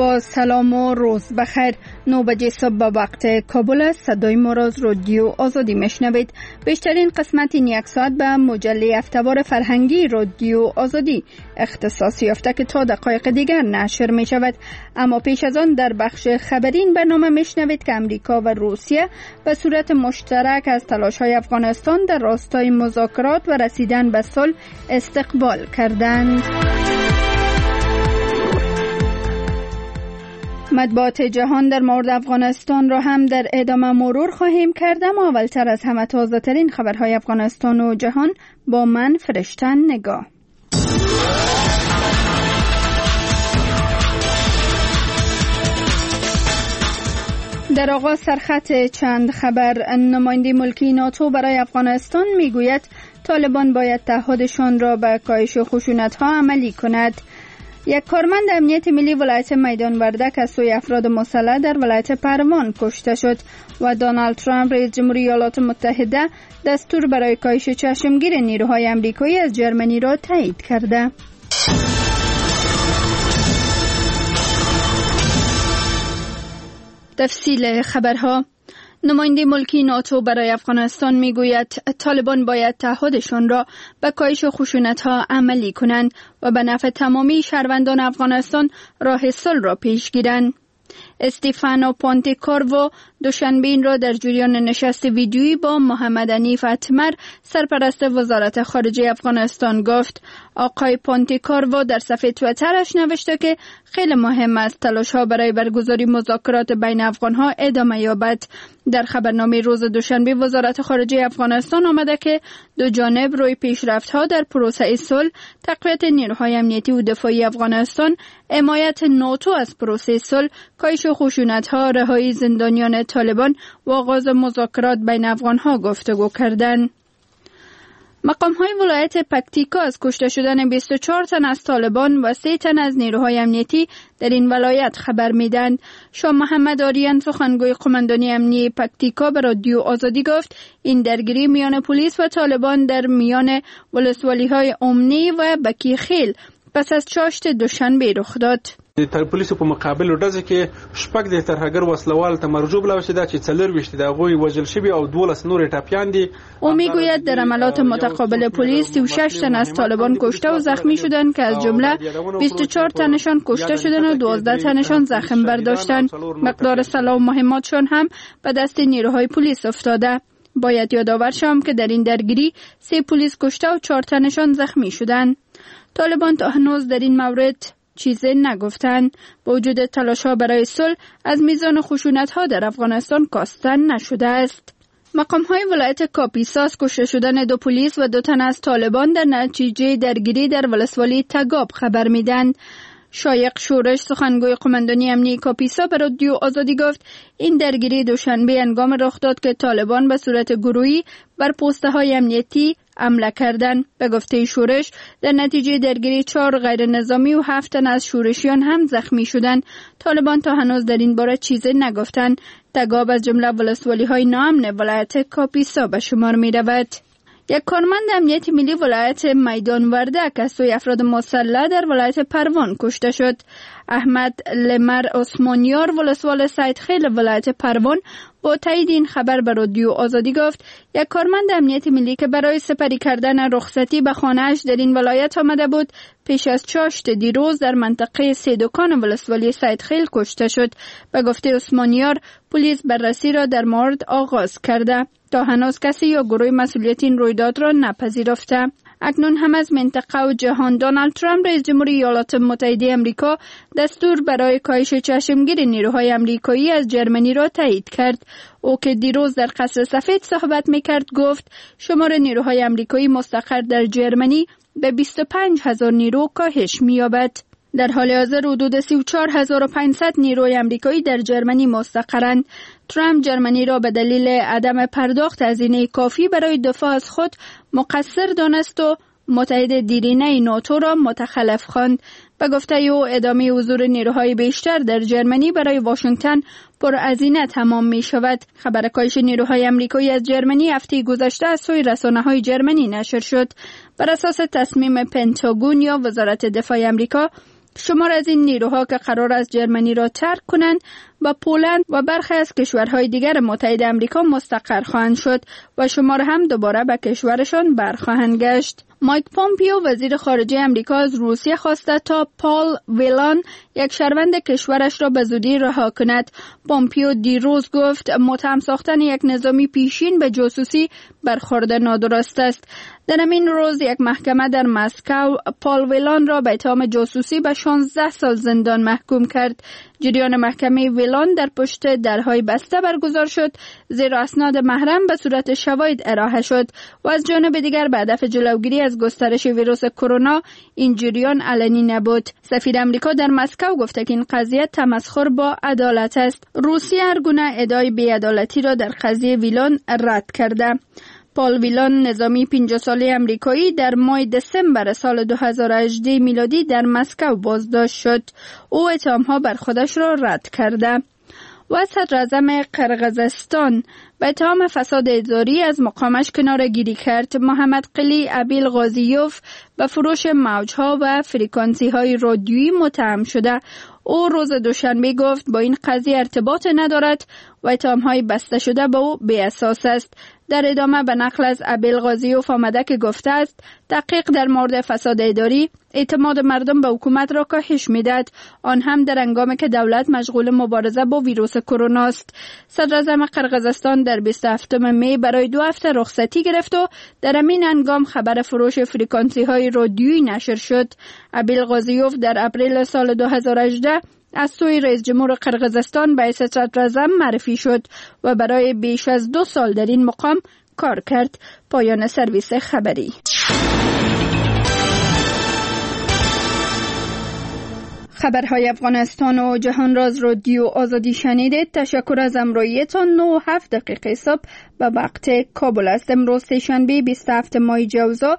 با سلام و روز بخیر. 9 بجه صبح به وقت کابل است. صدای ما را از رادیو آزادی میشنوید. بیشترین قسمت این یک ساعت به مجله هفته‌وار فرهنگی رادیو آزادی اختصاص یافته که تا دقایق دیگر نشر می شود. اما پیش از آن در بخش خبری این برنامه میشنوید که امریکا و روسیه به صورت مشترک از تلاش‌های افغانستان در راستای مذاکرات و رسیدن به صلح استقبال کردند. مطبوعات جهان در مورد افغانستان را هم در ادامه مرور خواهیم کرد، اما اولتر از همه تازه ترین خبرهای افغانستان و جهان با من فرشتن نگاه. در آغاز سرخط چند خبر. نماینده ملکی ناتو برای افغانستان میگوید طالبان باید تعهدشان را به کاهش خشونت‌ها عملی کند. یک کارمند امنیت ملی ولایت میدان وردک از سوی افراد مسلح در ولایت پروان کشته شد و دونالد ترامپ رئیس جمهوری ایالات متحده دستور برای کاهش چشمگیر نیروهای آمریکایی از ژرمنی را تایید کرده. تفصیل خبرها. نماینده ملکی ناتو برای افغانستان میگوید طالبان باید تعهدشان را به کاهش خشونت‌ها عملی کنند و به نفع تمامی شهروندان افغانستان راه صلح را پیش گیرند. استیفانو پونتیکورو دوشنبه این را در جریان نشست ویدیویی با محمد حنیف اتمر سرپرست وزارت خارجه افغانستان گفت. آقای پونتیکورو در صفحه توییترش نوشته که خیلی مهم است تلاش‌ها برای برگزاری مذاکرات بین افغان‌ها ادامه یابد. در خبرنامه روز دوشنبه وزارت خارجه افغانستان آمده که دو جانب روی پیشرفت‌ها در پروسه صلح، تقویت نیروهای امنیتی و دفاعی افغانستان، حمایت ناتو از پروسه صلح، کاهش خشونت‌ها، رهایی زندانیان طالبان و آغاز مذاکرات بین افغان‌ها گفتگو کردند. مقام‌های ولایت پکتیکا از کشته شدن 24 تن از طالبان و 3 تن از نیروهای امنیتی در این ولایت خبر میدند. شاه محمد آریان سخنگوی قماندانی امنیتی پکتیکا به رادیو آزادی گفت این درگیری میان پلیس و طالبان در میان ولسوالی‌های امنی و بکیخیل پس از چاشت دوشنبه رخ داد. د پولیسو په مقابل ورځ کې شپږ د ترهګر وسلوال ته مرجو بلا وشده چې 4 د غوي وژل شوی او 12 نور ټاپیان دي. او میگوید در عملات متقابل پلیس 36 تن از طالبان کشته و زخمی شدند که از جمله 24 تنشان کشته شدند و 12 تنشان زخم برداشتند. مقدار سلاح و مهماتشان هم به دست نیروهای پلیس افتاده. باید یادآور شوم که در این درگیری 3 پلیس کشته و 4 تنشان زخمی شدند. طالبان تا هنوز در این مورد چیزی نگفتند. با وجود تلاش‌ها برای صلح از میزان خشونت‌ها در افغانستان کاستن نشده است. مقام‌های ولایت کاپیسا کشته شدن 2 پلیس و 2 تن از طالبان در نتیجه درگیری در ولسوالی تگاب خبر میدند. شایق شورش سخنگوی قماندانی امنیتی کاپیسا به رادیو آزادی گفت این درگیری دوشنبه هنگام رخ داد که طالبان به صورت گروهی بر پست‌های امنیتی حمله کردند. به گفته شورش در نتیجه درگیری 4 غیر نظامی و 7 تن از شورشیان هم زخمی شدند. طالبان تا هنوز در این باره چیزی نگفتند. تگاب از جمله ولسوالی‌های ناامن ولایت کاپیسا به شمار می‌رود. یک کارمند امنیت ملی ولایت میدان وردک از سوی افراد مسلح در ولایت پروان کشته شد. احمد لمر عثمانیار ولسوال سیدخیل ولایت پروان با تایید این خبر به رادیو آزادی گفت یک کارمند امنیت ملی که برای سپری کردن رخصتی به خانه‌اش در این ولایت آمده بود پیش از چاشت دیروز در منطقه سیدکان ولسوالی سیدخیل کشته شد. به گفته عثمانیار پلیس بررسی را در مورد آغاز کرده. تا هنوز کسی یا گروه مسئولیت این رویداد را نپذیرفته. اکنون هم از منطقه و جهان دونالد ترامپ رئیس جمهوری ایالات متحده آمریکا دستور برای کاهش چشمگیر نیروهای آمریکایی از ژرمنی را تایید کرد. او که دیروز در قصر سفید صحبت میکرد گفت شمار نیروهای آمریکایی مستقر در ژرمنی به 25,000 نیرو کاهش می‌یابد. در حال حاضر حدود 34,500 نیروی آمریکایی در ژرمنی مستقرند. ترامپ ژرمنی را به دلیل عدم پرداخت هزینه کافی برای دفاع از خود مقصر دانست و متحد دیرینه ناتو را متخلف خواند. به گفته او ادامه حضور نیروهای بیشتر در ژرمنی برای واشنگتن پرهزینه تمام می شود. خبر کاهش نیروهای آمریکایی از ژرمنی هفته گذشته از سوی رسانه‌های ژرمنی نشر شد. بر اساس تصمیم پنتاگون یا وزارت دفاع آمریکا شمار از این نیروها که قرار است جرمنی را ترک کنند و پولند و برخی از کشورهای دیگر متحد آمریکا مستقر خواهند شد و شمار هم دوباره به کشورشان برخواهند گشت. مایک پومپیو وزیر خارجه آمریکا از روسیه خواسته تا پال ویلان یک شهروند کشورش را به زودی رها کند. پومپیو دیروز گفت متهم ساختن یک نظامی پیشین به جاسوسی برخورد نادرست است. در همین روز یک محکمه در مسکو پال ویلان را به اتهام جاسوسی به 16 سال زندان محکوم کرد. جریان محکمه ویلان در پشت درهای بسته برگزار شد، زیرا اسناد محرم به صورت شواهد ارائه شد و از جانب دیگر به هدف جلوگیری از گسترش ویروس کرونا این جریان علنی نبود. سفیر آمریکا در مسکو گفته که این قضیه تمسخر با عدالت است. روسیه هر گونه ادعای بی‌عدالتی را در قضیه ویلان رد کرده. پال ویلان نظامی 50 ساله آمریکایی در ماه دسامبر سال 2018 میلادی در مسکو بازداشت شد. او اتهام‌ها بر خودش را رد کرده. و صدر اعظم قرقیزستان به اتهام فساد اداری از مقامش کناره‌گیری کرد. محمد قلی ابیل غازیوف به فروش موج‌ها و فرکانسی‌های رادیویی متهم شده. او روز دوشنبه گفت با این قضیه ارتباط ندارد و اتهام‌های بسته شده به او بی‌اساس است. در ادامه به نقل از ابیل غازیوف آمده که گفته است تحقیق در مورد فساد اداری اعتماد مردم به حکومت را کاهش می‌دهد، آن هم در هنگامی که دولت مشغول مبارزه با ویروس کرونا است. صدر اعظم قرقیزستان در 27 می برای 2 هفته رخصتی گرفت و در همین هنگام خبر فروش فرکانسی‌های رادیویی نشر شد. ابیل غازیوف در اپریل سال 2018 از سوی رئیس جمهور قرقیزستان به حیث صدر اعظم معرفی شد و برای بیش از 2 سال در این مقام کار کرد. پایان سرویس خبری. خبرهای افغانستان و جهان را از رادیو آزادی شنیدید. تشکر از همراهیتان. 9:07 صبح به وقت کابل است. امروز سه‌شنبه 27 ماه جوزا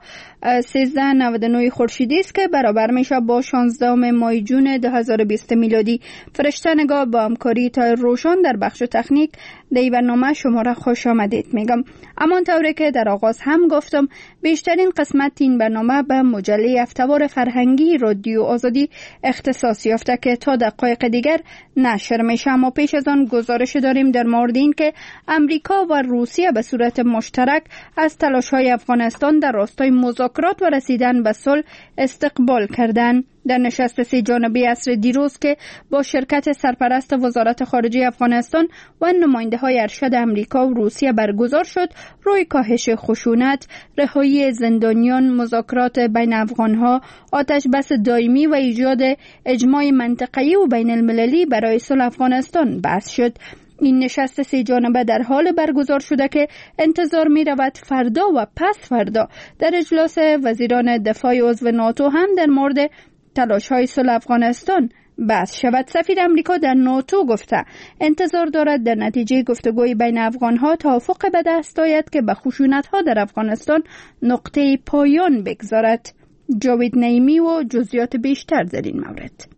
1399 خورشیدی است که برابر میشه با 16 ماه جون 2020 میلادی. فرشته نگاه با همکاری تا روشن در بخش تکنیک در برنامه شما را خوش آمدید میگم. اما طوری که در آغاز هم گفتم بیشترین قسمت این برنامه به مجله هفته‌وار فرهنگی رادیو آزادی اختصاص یافته که تا دقایق دیگر نشر میشه. اما پیش از آن گزارش داریم در مورد این که امریکا و روسیه به صورت مشترک از تلاش‌های افغانستان در راستای مذاکرات و رسیدن به صلح استقبال کردند. در نشست 3 جانبه عصر دیروز که با شرکت سرپرست وزارت خارجه افغانستان و نماینده‌های ارشد امریکا و روسیه برگزار شد، روی کاهش خشونت، رهایی زندانیان، مذاکرات بین افغان‌ها، آتش بس دائمی و ایجاد اجماع منطقه‌ای و بین المللی برای صلح افغانستان بحث شد. این نشست 3 جانبه در حال برگزار شده که انتظار می رود فردا و پس فردا در اجلاس وزیران دفاع عضو ناتو هم در مورد تلاش‌های صلح افغانستان بحث شود. سفیر امریکا در ناتو گفته انتظار دارد در نتیجه گفتگوی بین افغان‌ها توافق به دست آید که به خشونت‌ها در افغانستان نقطه پایان بگذارد. جاوید نعیمی و جزئیات بیشتر در این مورد.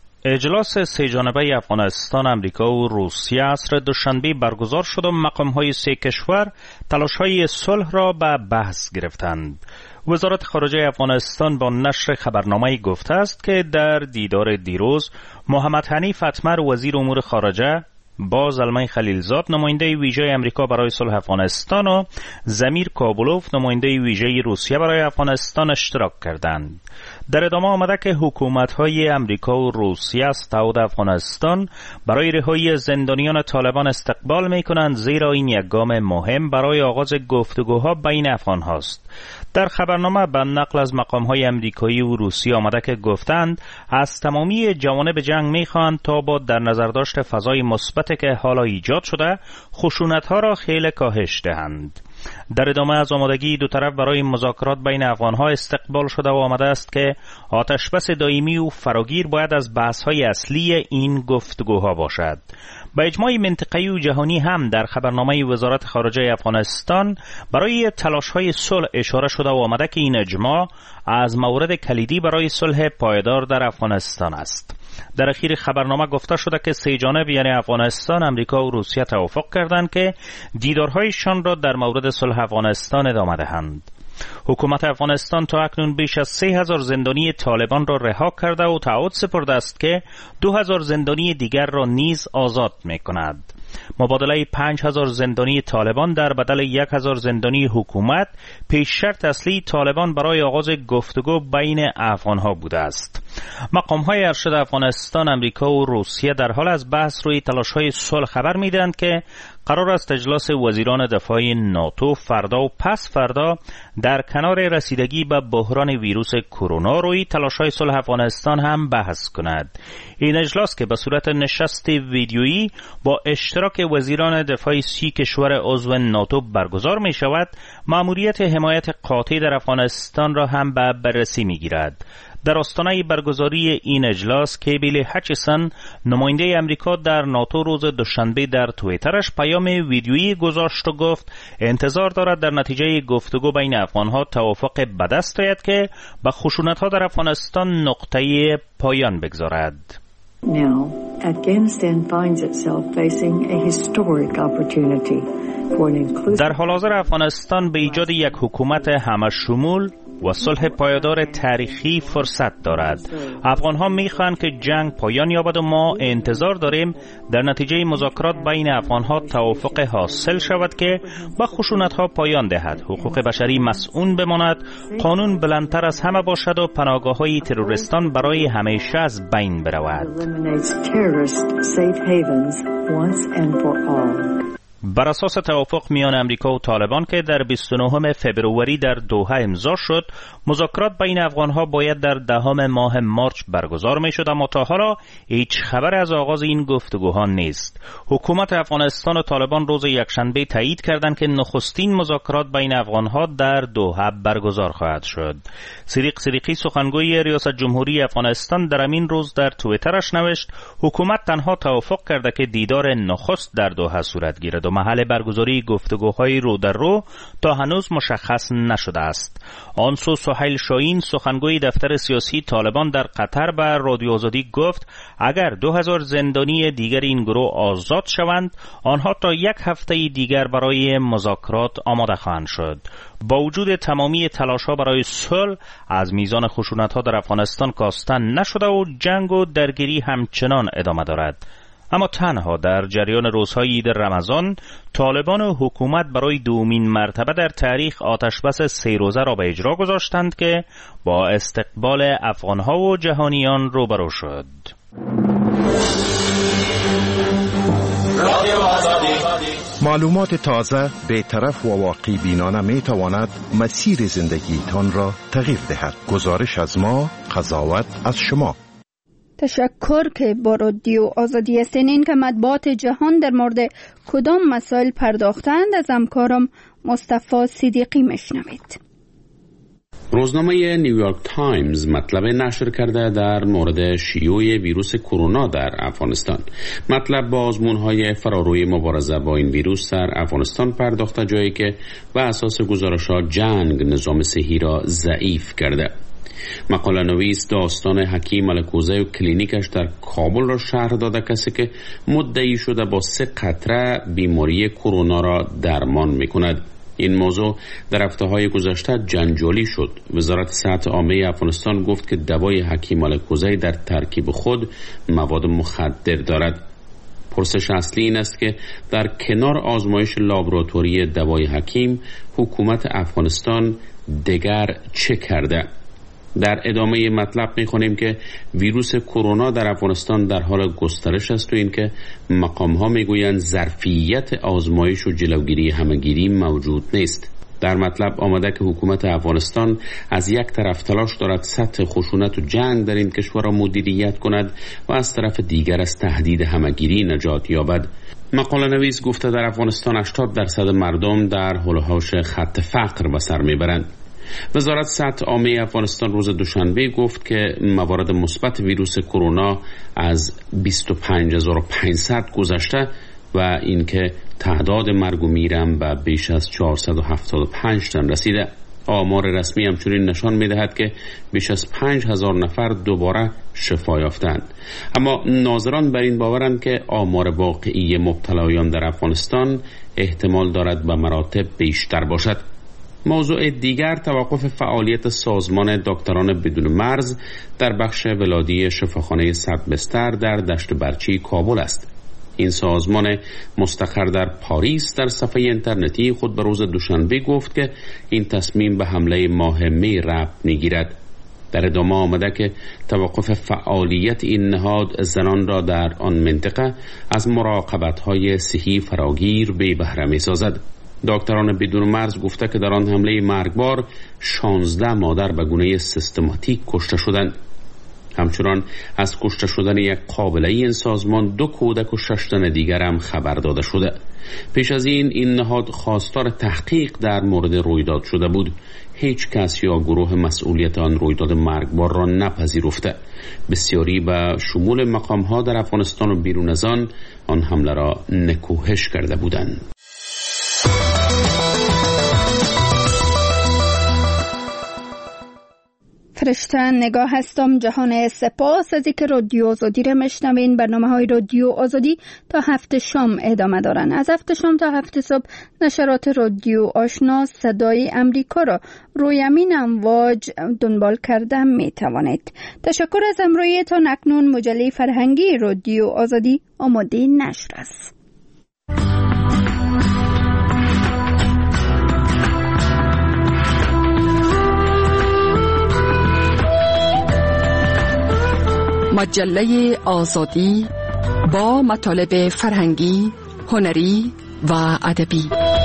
اجلاس 3 جانبه افغانستان، امریکا و روسیه عصر دوشنبه برگزار شد و مقام‌های 3 کشور تلاش‌های صلح را به بحث گرفتند. وزارت خارجه افغانستان با نشر خبرنامه‌ای گفته است که در دیدار دیروز محمد حنیف اتمر وزیر امور خارجه با زلمه خلیلزاد نماینده ویژه امریکا برای صلح افغانستان و زمیر کابولوف نماینده ویژه روسیه برای افغانستان اشتراک کردند. در ادامه آمده که حکومت‌های امریکا و روسیه از تعهد افغانستان برای رهایی زندانیان طالبان استقبال می‌کنند، زیرا این یک گام مهم برای آغاز گفتگوها بین افغان‌هاست. در خبرنامه به نقل از مقام‌های امریکایی و روسی آمده که گفتند از تمامی جوانب جنگ می‌خواهند تا با در نظر داشت فضای مثبتی که حالا ایجاد شده خشونت‌ها را خیلی کاهش دهند. در ادامه از آمادگی دو طرف برای مذاکرات بین افغان‌ها استقبال شده و آمده است که آتشبس دائمی و فراگیر باید از بحث‌های اصلی این گفتگوها باشد. با اجماع منطقه‌ای و جهانی هم در خبرنامه وزارت خارجه افغانستان برای تلاش‌های صلح اشاره شده و آمده که این اجماع از موارد کلیدی برای صلح پایدار در افغانستان است. در اخیر خبرنامه گفته شده که 3 جانب یعنی افغانستان، امریکا و روسیه توافق کردند که دیدارهایشان را در مورد صلح افغانستان ادامه دهند. حکومت افغانستان تا اکنون بیش از 3000 زندانی طالبان را رها کرده و تعهد سپرده است که 2000 زندانی دیگر را نیز آزاد می‌کند. مبادله 5000 زندانی طالبان در بدل 1000 زندانی حکومت پیش شرط اصلی طالبان برای آغاز گفتگو بین افغانها بوده است. مقام‌های ارشد افغانستان، امریکا و روسیه در حال از بحث روی تلاش‌های صلح خبر می‌دهند که قرار است اجلاس وزیران دفاع ناتو فردا و پس فردا در کنار رسیدگی به بحران ویروس کرونا روی تلاش‌های صلح افغانستان هم بحث کند. این اجلاس که به صورت نشست ویدیویی با اشتراک وزیران دفاع 30 کشور عضو ناتو برگزار می شود، مأموریت حمایت قاطع در افغانستان را هم به بررسی می گیرد. در آستانه برگزاری این اجلاس، کیبیل هچسون، نماینده امریکا در ناتو، روز دوشنبه در توییترش پیام ویدیویی گذاشت و گفت انتظار دارد در نتیجه گفتگو بین افغانها توافق به دست آید که به خشونت‌ها در افغانستان نقطه پایان بگذارد. Now, Afghanistan finds itself facing a historic opportunity for an inclusive. در حال حاضر افغانستان به ایجاد یک حکومت همه‌شمول و صلح پایدار تاریخی فرصت دارد. افغان‌ها می‌خواهند که جنگ پایان یابد و ما انتظار داریم در نتیجه مذاکرات بین افغان‌ها توافق حاصل شود که با خشونت‌ها پایان دهد، حقوق بشری مسئول بماند، قانون بلندتر از همه باشد و پناهگاه‌های تروریستان برای همیشه از بین برود. بر اساس توافق میان امریکا و طالبان که در 29 فوریه در دوحه امضا شد، مذاکرات بین افغانها باید در 10 ماه مارچ برگزار می شد، اما تا حالا هیچ خبر از آغاز این گفتگوها نیست. حکومت افغانستان و طالبان روز یکشنبه تایید کردند که نخستین مذاکرات بین افغانها در دوحه برگزار خواهد شد. صدیق صدیقی، سخنگوی ریاست جمهوری افغانستان، در همین روز در توییترش نوشت حکومت تنها توافق کرده که دیدار نخست در دوحه صورت گیرد و محل برگزاری گفتگوهای رو در رو تا هنوز مشخص نشده است. آنسو سهیل شاهین، سخنگوی دفتر سیاسی طالبان در قطر، به رادیو آزادی گفت اگر 2000 زندانی دیگر این گروه آزاد شوند، آنها تا یک هفته دیگر برای مذاکرات آماده خواهند شد. با وجود تمامی تلاش‌ها برای صلح، از میزان خشونت‌ها در افغانستان کاستن نشده و جنگ و درگیری همچنان ادامه دارد. اما تنها در جریان روزهای عید رمضان، طالبان و حکومت برای دومین مرتبه در تاریخ آتشبس 3 روزه را به اجرا گذاشتند که با استقبال افغانها و جهانیان روبرو شد. معلومات تازه، بی‌طرف و واقع بینانه می تواند مسیر زندگیتان را تغییر دهد. گزارش از ما، قضاوت از شما. تشکر که با رادیو آزادی هستین. این که مطبوعات جهان در مورد کدام مسائل پرداختند از همکارم مصطفی صدیقی میشنوید. روزنامه نیویورک تایمز مطلب نشر کرده در مورد شیوع ویروس کرونا در افغانستان. مطلب با آزمون‌های فراروی مبارزه با این ویروس در افغانستان پرداخته، جایی که بر اساس گزارش‌ها جنگ نظام صحی را ضعیف کرده. مقاله نویس داستان حکیم الکوزی و کلینیکش در کابل را شرح داده، کسی که مدعی شده با 3 قطره بیماری کرونا را درمان می‌کند. این موضوع در هفته‌های گذشته جنجالی شد. وزارت صحت عامه افغانستان گفت که دوای حکیم الکوزی در ترکیب خود مواد مخدر دارد. پرسش اصلی این است که در کنار آزمایش لابراتوری دوای حکیم، حکومت افغانستان دیگر چه کرده؟ در ادامه مطلب می‌خوانیم که ویروس کرونا در افغانستان در حال گسترش است و اینکه مقام‌ها می‌گویند ظرفیت آزمایش و جلوگیری همه‌گیری موجود نیست. در مطلب آمده که حکومت افغانستان از یک طرف تلاش دارد سطح خشونت و جنگ در این کشور را مدیریت کند و از طرف دیگر از تهدید همه‌گیری نجات یابد. مقاله نویس گفته در افغانستان 80% مردم در حال و حوش خط فقر به سر میبرند. وزارت صحت عامه افغانستان روز دوشنبه گفت که موارد مثبت ویروس کرونا از 25500 گذشته و اینکه تعداد مرگ و میرم به بیش از 475 تن رسیده. آمار رسمی همچنین نشان می‌دهد که بیش از 5000 نفر دوباره شفا یافتند. اما ناظران بر این باورند که آمار واقعی مبتلایان در افغانستان احتمال دارد به مراتب بیشتر باشد. موضوع دیگر توقف فعالیت سازمان دکتران بدون مرز در بخش ولادی شفاخانه 100 بستر در دشت برچی کابل است. این سازمان مستقر در پاریس در صفحه اینترنتی خود به روز دوشنبه گفت که این تصمیم به حمله ماه می ربط می‌گیرد. در ادامه آمده که توقف فعالیت این نهاد زنان را در آن منطقه از مراقبت‌های صحی فراگیر بی بهره می‌سازد. دکتران بدون مرز گفته که در آن حمله مرگبار 16 مادر به گونه سیستماتیک کشته شدند. همچنان از کشته شدن یک قابله این سازمان 2 کودک و 6 تن دیگر هم خبر داده شده. پیش از این نهاد خواستار تحقیق در مورد رویداد شده بود. هیچ کس یا گروه مسئولیت آن رویداد مرگبار را نپذیرفته. بسیاری به شمول مقام‌ها در افغانستان و بیرون از آن حمله را نکوهش کرده بودند. فرشته نگاه هستم جهان سپاس از اینکه رادیو آزادی را میشنوین. برنامه‌های رادیو آزادی تا 7 شام ادامه دارن. از 7 شام تا 7 صبح نشرات رادیو آشنا صدای امریکا را روی همین امواج دنبال کرده می توانید. تشکر از همراهیتان. اکنون مجله فرهنگی رادیو آزادی آماده نشر است. مجله آزادی با مطالب فرهنگی، هنری و ادبی.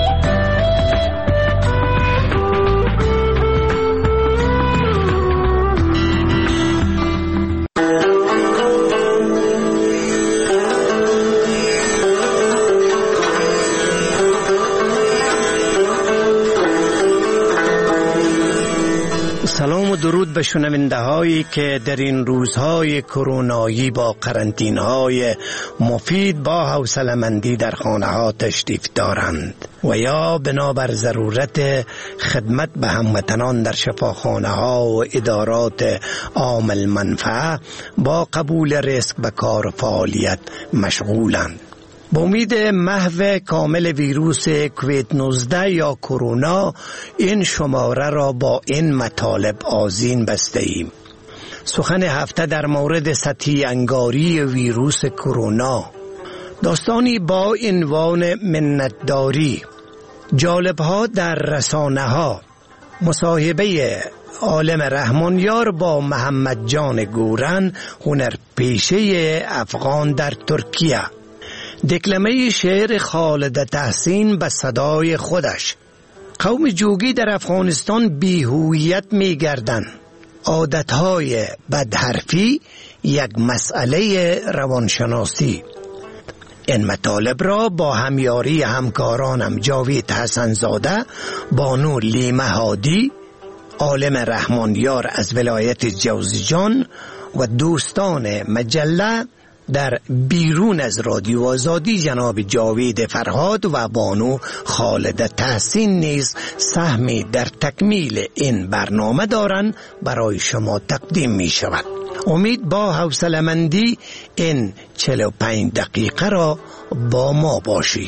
سلام و درود به شنونده هایی که در این روزهای کرونایی با قرنطینه های مفید با حوصله‌مندی در خانه ها تشریف دارند و یا بنابر ضرورت خدمت به هموطنان در شفاخانه ها و ادارات عامل منفعه با قبول ریسک به کار و فعالیت مشغولند. با امید محو کامل ویروس کووید 19 یا کرونا این شماره را با این مطالب آذین بسته ایم. سخن هفته در مورد سطحی انگاری ویروس کرونا، داستانی با عنوان منتداری، جالب‌ها در رسانه‌ها، مصاحبه عالم رحمانیار با محمد جان گورن هنرپیشه افغان در ترکیه، دکلمه شعر خالد تحسین به صدای خودش. قوم جوگی در افغانستان بی‌هویت می‌گردند. عادتهای بدحرفی یک مسئله روانشناسی. این مطالب را با همیاری همکارانم جاوید حسنزاده، بانو لیمه هادی، عالم رحمانیار از ولایت جوزجان و دوستان مجله در بیرون از رادیو آزادی جناب جاوید فرهاد و بانو خالد تحسین نیز سهمی در تکمیل این برنامه دارند برای شما تقدیم می شود. امید با حوصله‌مندی این 45 دقیقه را با ما باشید.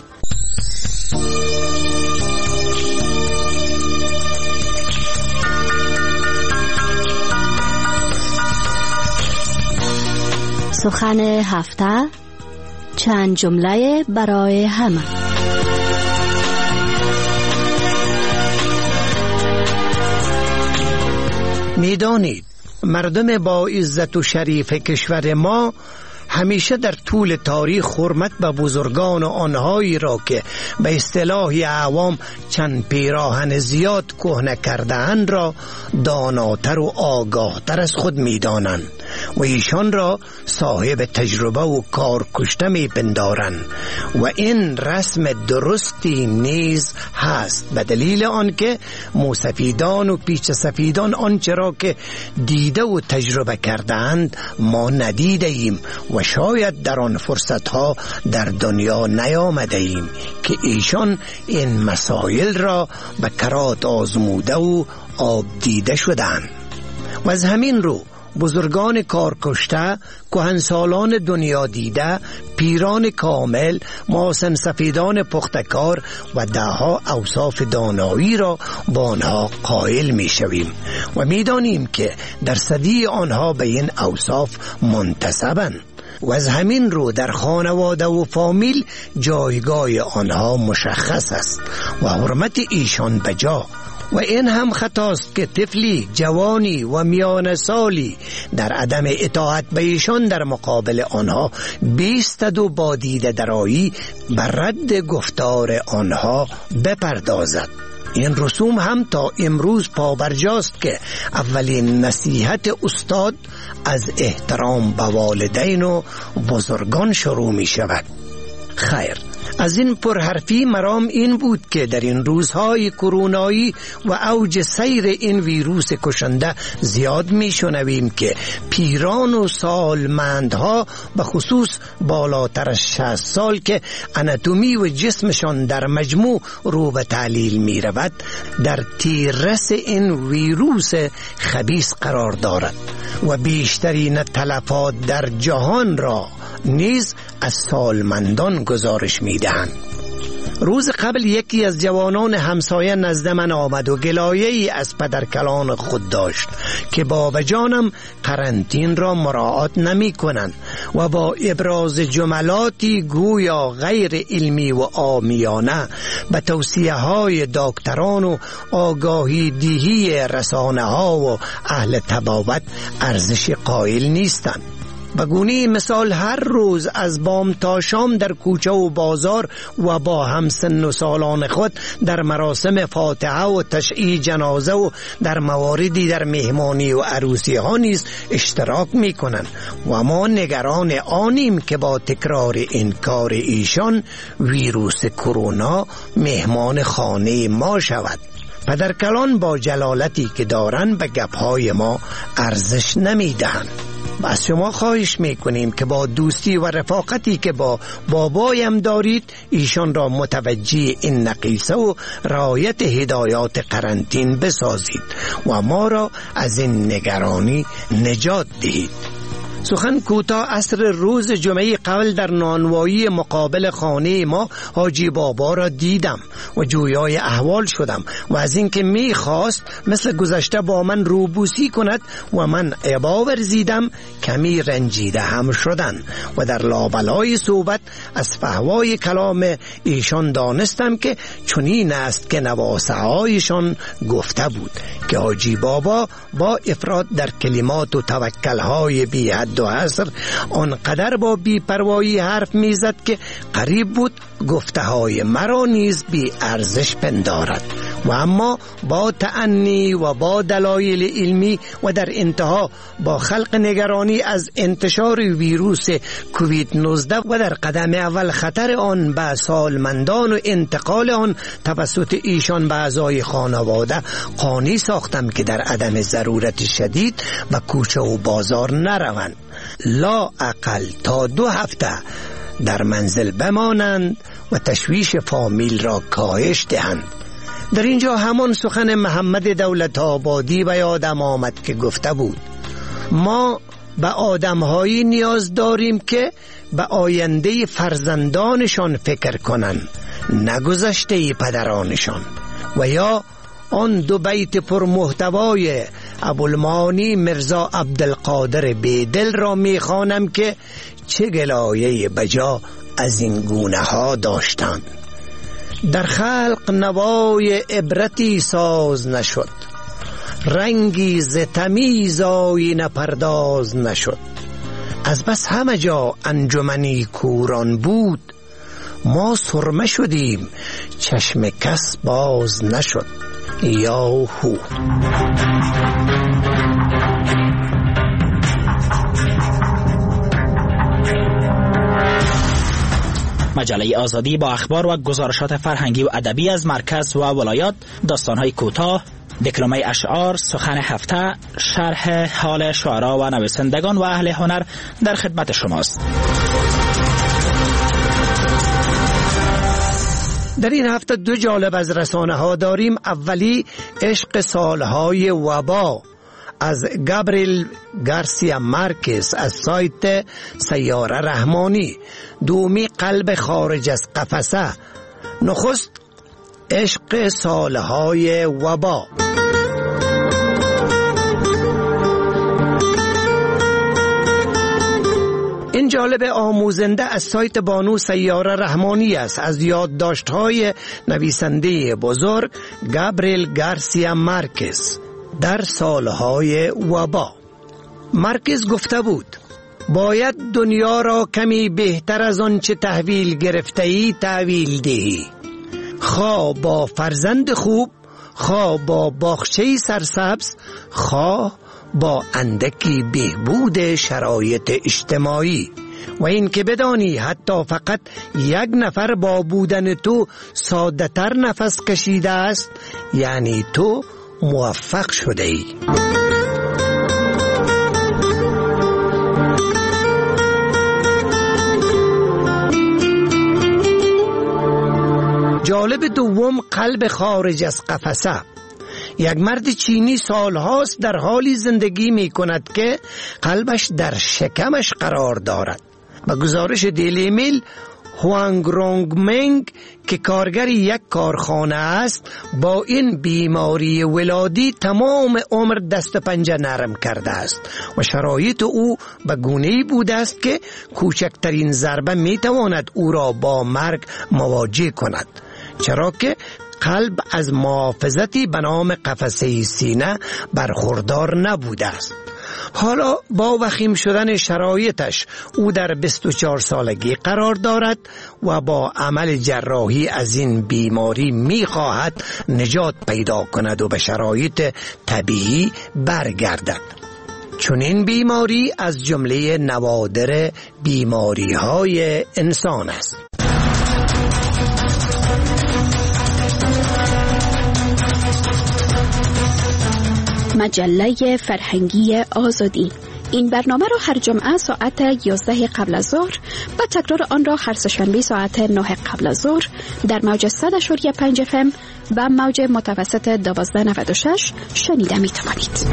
سخن هفته، چند جمله برای همه. میدانید مردم با عزت و شریف کشور ما همیشه در طول تاریخ حرمت به بزرگان و آنهایی را که به اصطلاح عوام چند پیراهن زیاد کهنه کرده‌اند را داناتر و آگاهتر از خود می‌دانند و ایشان را صاحب تجربه و کارکشته می‌پندارند و این رسم درستی نیز هست، به دلیل آنکه موسفیدان و پیچ سفیدان آنچه را که دیده و تجربه کرده‌اند ما ندیده ایم و شاید در آن فرصتها در دنیا نیامده ایم که ایشان این مسائل را به کرات آزموده و آب دیده شدند. و از همین رو بزرگان کارکشته، کهنسالان دنیا دیده، پیران کامل، محسن سفیدان پختکار و دهها اوصاف دانایی را با آنها قائل می شویم و می دانیم که درصدی آنها به این اوصاف منتسبند و از همین رو در خانواده و فامیل جایگاه آنها مشخص است و حرمت ایشان بجا. و این هم خطاست که طفلی، جوانی و میان سالی در عدم اطاعت به ایشان در مقابل آنها بیستد و با دیده درایی بر رد گفتار آنها بپردازد. این رسوم هم تا امروز پابرجاست که اولین نصیحت استاد از احترام به والدین و بزرگان شروع می شود. خیر، از این پرحرفی مرام این بود که در این روزهای کرونایی و اوج سیر این ویروس کشنده زیاد می شنویم که پیران و سالمندها به خصوص بالاتر از 60 سال که اناتومی و جسمشان در مجموع رو به تعلیل می رود در تیررس این ویروس خبیث قرار دارد و بیشترین تلفات در جهان را نیز از سالمندان گزارش می دهند. روز قبل یکی از جوانان همسایه نزد من آمد و گلایه‌ای از پدرکلان خود داشت که بابا جانم قرنطین را مراعات نمی کنند و با ابراز جملاتی گویا غیر علمی و عامیانه به توصیه های دکتران و آگاهی دیهی رسانه ها و اهل طبابت ارزش قائل نیستند. به گونه مثال هر روز از بام تا شام در کوچه و بازار و با همسن و سالان خود در مراسم فاتحه و تشییع جنازه و در مواردی در مهمانی و عروسی ها نیز اشتراک می کنند و ما نگران آنیم که با تکرار این کار ایشان ویروس کرونا مهمان خانه ما شود. پدرکلان با جلالتی که دارند به گپهای ما ارزش نمی دهند. و از شما خواهش میکنیم که با دوستی و رفاقتی که با بابایم دارید ایشان را متوجه این نقیصه و رعایت هدایات قرنطین بسازید و ما را از این نگرانی نجات دهید. سخن کوتاه عصر روز جمعه قبل در نانوایی مقابل خانه ما حاجی بابا را دیدم و جویای احوال شدم و از اینکه میخواست مثل گذشته با من روبوسی کند و من ابا ورزیدم کمی رنجیده هم شدن و در لابلای صحبت از فحوای کلام ایشان دانستم که چنین است که نواسه هایشان گفته بود که حاجی بابا با افراد در کلمات و توکل های بی حد و حصر آنقدر با بی‌پروایی حرف میزد که قریب بود گفته های مرا نیز بی ارزش پندارد و اما با تأنی و با دلایل علمی و در انتها با خلق نگرانی از انتشار ویروس کووید 19 و در قدم اول خطر آن به سالمندان و انتقال آن توسط ایشان به اعضای خانواده قانع ساختم که در عدم ضرورت شدید و کوچه و بازار نروند، لا اقل تا 2 هفته در منزل بمانند و تشویش فامیل را کاهش دهند. در اینجا همان سخن محمد دولت آبادی به یادم آمد که گفته بود ما به آدمهایی نیاز داریم که به آینده فرزندانشان فکر کنند، نه گذشته پدرانشان. و یا آن 2 بیت پرمحتوای ابوالمعانی مرزا عبدالقادر بیدل را میخوانم که چه گلایه بجا از این گونه ها داشتند. در خلق نوای عبرتی ساز نشد، رنگی ز تمیز آیینه پرداز نشد. از بس همه جا انجمنی کوران بود، ما سرمه شدیم چشم کس باز نشد. یاهو. مجله آزادی با اخبار و گزارشات فرهنگی و ادبی از مرکز و ولایات، داستان‌های کوتاه، دکلمه اشعار، سخن هفته، شرح حال شعرا و نویسندگان و اهل هنر در خدمت شماست. در این هفته 2 جالب از رسانه ها داریم. اولی عشق سالهای وبا از گابریل گارسیا مارکز از سایت سیاره رحمانی. دومی قلب خارج از قفسه. نخست عشق سالهای وبا. این جالب آموزنده از سایت بانو سیاره رحمانی است، از یادداشت‌های نویسنده بزرگ گابریل گارسیا مارکز در سالهای وبا. مارکز گفته بود باید دنیا را کمی بهتر از آنچه تحویل گرفته‌ای تحویل دهی، خواه با فرزند خوب، خواه با باغچه سرسبز، خواه با اندکی بهبود شرایط اجتماعی. و این که بدانی حتی فقط یک نفر با بودن تو ساده تر نفس کشیده است، یعنی تو موفق شده ای. جالب دوم قلب خارج از قفسه. یک مرد چینی سالهاست در حالی زندگی می کند که قلبش در شکمش قرار دارد. به گزارش دیلی میل، هوانگ رونگ منگ که کارگر یک کارخانه است با این بیماری ولادی تمام عمر دست پنجه نرم کرده است و شرایط او به گونه‌ای بوده است که کوچکترین ضربه می تواند او را با مرگ مواجه کند، چرا که قلب از محافظتی به نام قفسه سینه برخوردار نبوده است. حالا با وخیم شدن شرایطش او در 24 سالگی قرار دارد و با عمل جراحی از این بیماری می خواهد نجات پیدا کند و به شرایط طبیعی برگردد. چون این بیماری از جمله نوادر بیماری های انسان است. مجله فرهنگی آزادی. این برنامه را هر جمعه ساعت 11 قبل از ظهر و تکرار آن را هر سه‌شنبه ساعت 9 قبل از ظهر در موج 100.5 FM و موج متوسط 1296 شنیده می توانید.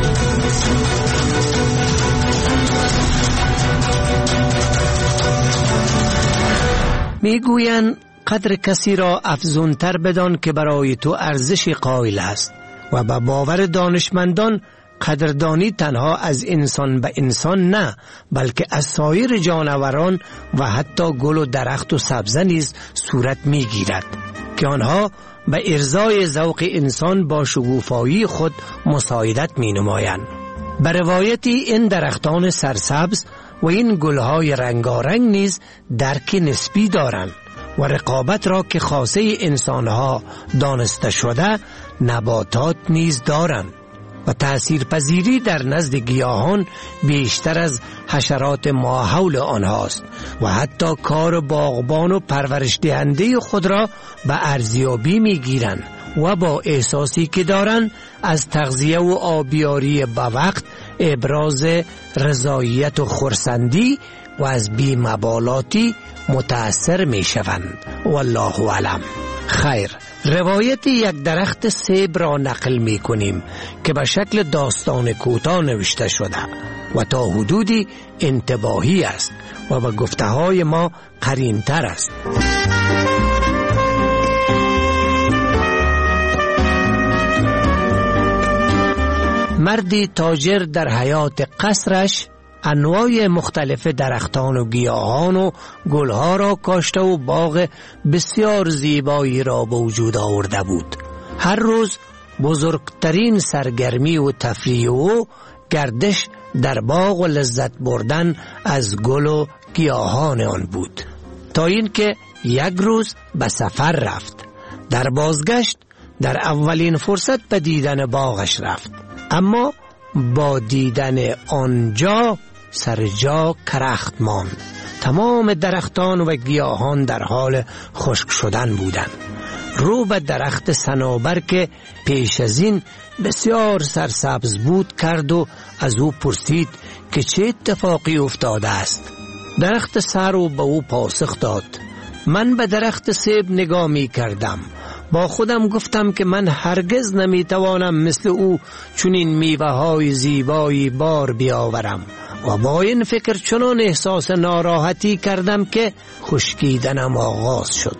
میگویند قدر کسی را افزونتر بدان که برای تو ارزش قائل است و به باور دانشمندان قدردانی تنها از انسان به انسان نه، بلکه از سایر جانوران و حتی گل و درخت و سبزه نیز صورت میگیرد که آنها به ارضای ذوق انسان با شگوفایی خود مساعدت می نمایند. به روایتی این درختان سرسبز و این گلهای رنگارنگ نیز درک نسبی دارند و رقابت را که خاصه انسانها دانسته شده نباتات نیز دارند و تأثیرپذیری در نزد گیاهان بیشتر از حشرات ماحول آنهاست و حتی کار باغبان و پرورش دهنده خود را به ارزیابی می گیرند و با احساسی که دارند از تغذیه و آبیاری به وقت، ابراز رضایت و خرسندی و از بی‌مبالاتی متأثر می شوند. والله اعلم. خیر، روایت یک درخت سیب را نقل می کنیم که به شکل داستان کوتاه نوشته شده و تا حدودی انتباهی است و به گفته های ما قرین تر است. مردی تاجر در حیات قصرش انواع مختلف درختان و گیاهان و گلها را کاشته و باغ بسیار زیبایی را به وجود آورده بود. هر روز بزرگترین سرگرمی و تفریح و گردش در باغ و لذت بردن از گل و گیاهان آن بود، تا اینکه یک روز به سفر رفت. در بازگشت در اولین فرصت به دیدن باغش رفت، اما با دیدن آنجا سر جا کرخت ماند. تمام درختان و گیاهان در حال خشک شدن بودند. رو به درخت صنوبر که پیش از این بسیار سرسبز بود کرد و از او پرسید که چه اتفاقی افتاده است. درخت سر رو به او پاسخ داد: من به درخت سیب نگاه می کردم با خودم گفتم که من هرگز نمیتوانم مثل او چنین میوه‌های زیبایی بار بیاورم و با این فکر چنان احساس ناراحتی کردم که خشکیدنم آغاز شد.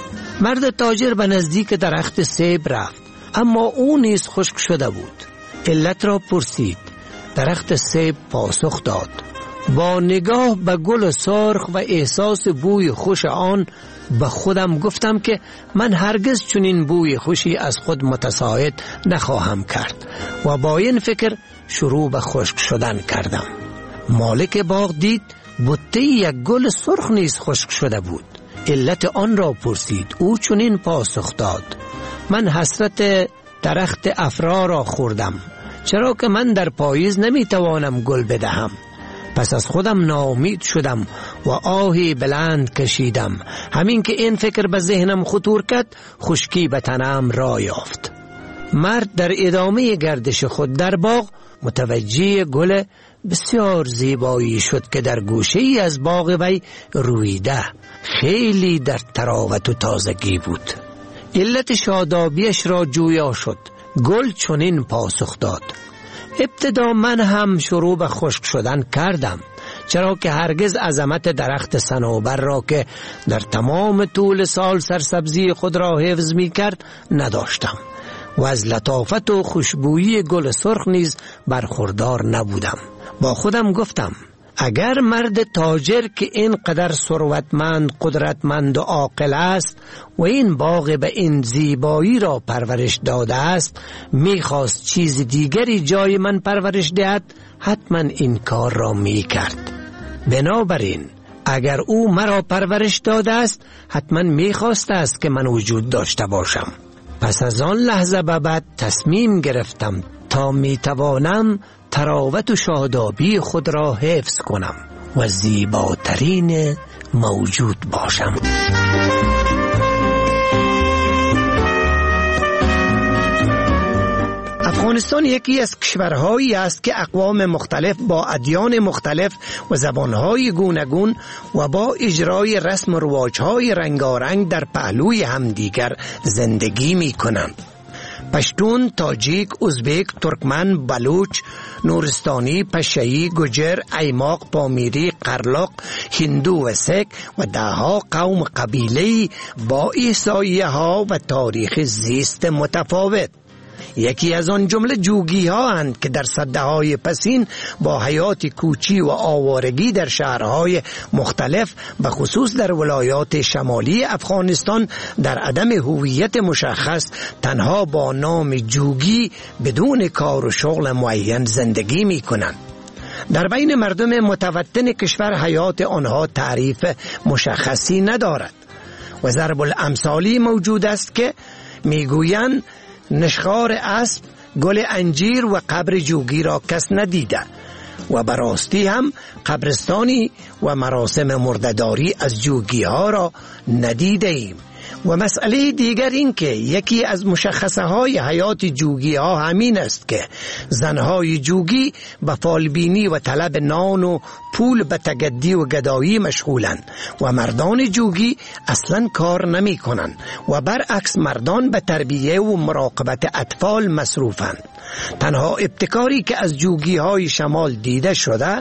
مرد تاجر به نزدیک درخت سیب رفت، اما او نیز خشک شده بود. علت را پرسید. درخت سیب پاسخ داد. با نگاه به گل سرخ و احساس بوی خوش آن به خودم گفتم که من هرگز چنین بوی خوشی از خود متساعد نخواهم کرد و با این فکر شروع به خشک شدن کردم. مالک باغ دید بوته یک گل سرخ نیز خشک شده بود. علت آن را پرسید. او چنین پاسخ داد. من حسرت درخت افرا را خوردم، چرا که من در پاییز نمیتوانم گل بدهم. پس از خودم ناامید شدم و آهی بلند کشیدم. همین که این فکر به ذهنم خطور کرد، خشکی به تنم را یافت. مرد در ادامه گردش خود در باغ متوجه گل بسیار زیبایی شد که در گوشه‌ای از باغ وی رویده، خیلی در تراوت و تازگی بود. علت شادابیش را جویا شد. گل چنین پاسخ داد. ابتدا من هم شروع به خشک شدن کردم، چرا که هرگز عظمت درخت صنوبر را که در تمام طول سال سرسبزی خود را حفظ می کرد نداشتم و از لطافت و خوشبویی گل سرخ نیز برخوردار نبودم. با خودم گفتم اگر مرد تاجر که اینقدر ثروتمند، قدرتمند و عاقل است و این باغ به این زیبایی را پرورش داده است، میخواست چیز دیگری جای من پرورش دهد، حتما این کار را میکرد. بنابراین اگر او مرا پرورش داده است، حتما میخواست است که من وجود داشته باشم. پس از آن لحظه به بعد تصمیم گرفتم تا میتوانم تراوت و شادابی خود را حفظ کنم و زیباترین موجود باشم. افغانستان یکی از کشورهایی است که اقوام مختلف با ادیان مختلف و زبانهای گوناگون و با اجرای رسم و رواجهای رنگارنگ در پهلوی همدیگر زندگی می کنند. پشتون، تاجیک، ازبک، ترکمن، بلوچ، نورستانی، پشه‌ای، گوجر، ایماق، پامیری، قرلاق، هندو و سک و دهها قوم قبیله‌ای با احصایه‌ها و تاریخ زیست متفاوت. یکی از آن جمله جوگی ها اند که در سده‌های پسین با حیات کوچی و آوارگی در شهرهای مختلف به خصوص در ولایات شمالی افغانستان در عدم هویت مشخص تنها با نام جوگی بدون کار و شغل معین زندگی می کنند. در بین مردم متوطن کشور حیات آنها تعریف مشخصی ندارد و ضرب الامثالی موجود است که میگویند نشخوار اسب، گل انجیر و قبر جوگی را کس ندیده و براستی هم قبرستانی و مراسم مرده‌داری از جوگی ها را ندیده ایم. و مسئله دیگر این که یکی از مشخصه های حیات جوگی ها همین است که زنهای جوگی به فالبینی و طلب نان و پول به تگدی و گدایی مشغولند و مردان جوگی اصلا کار نمی کنند و برعکس مردان به تربیه و مراقبت اطفال مصروفند. تنها ابتکاری که از جوگی های شمال دیده شده،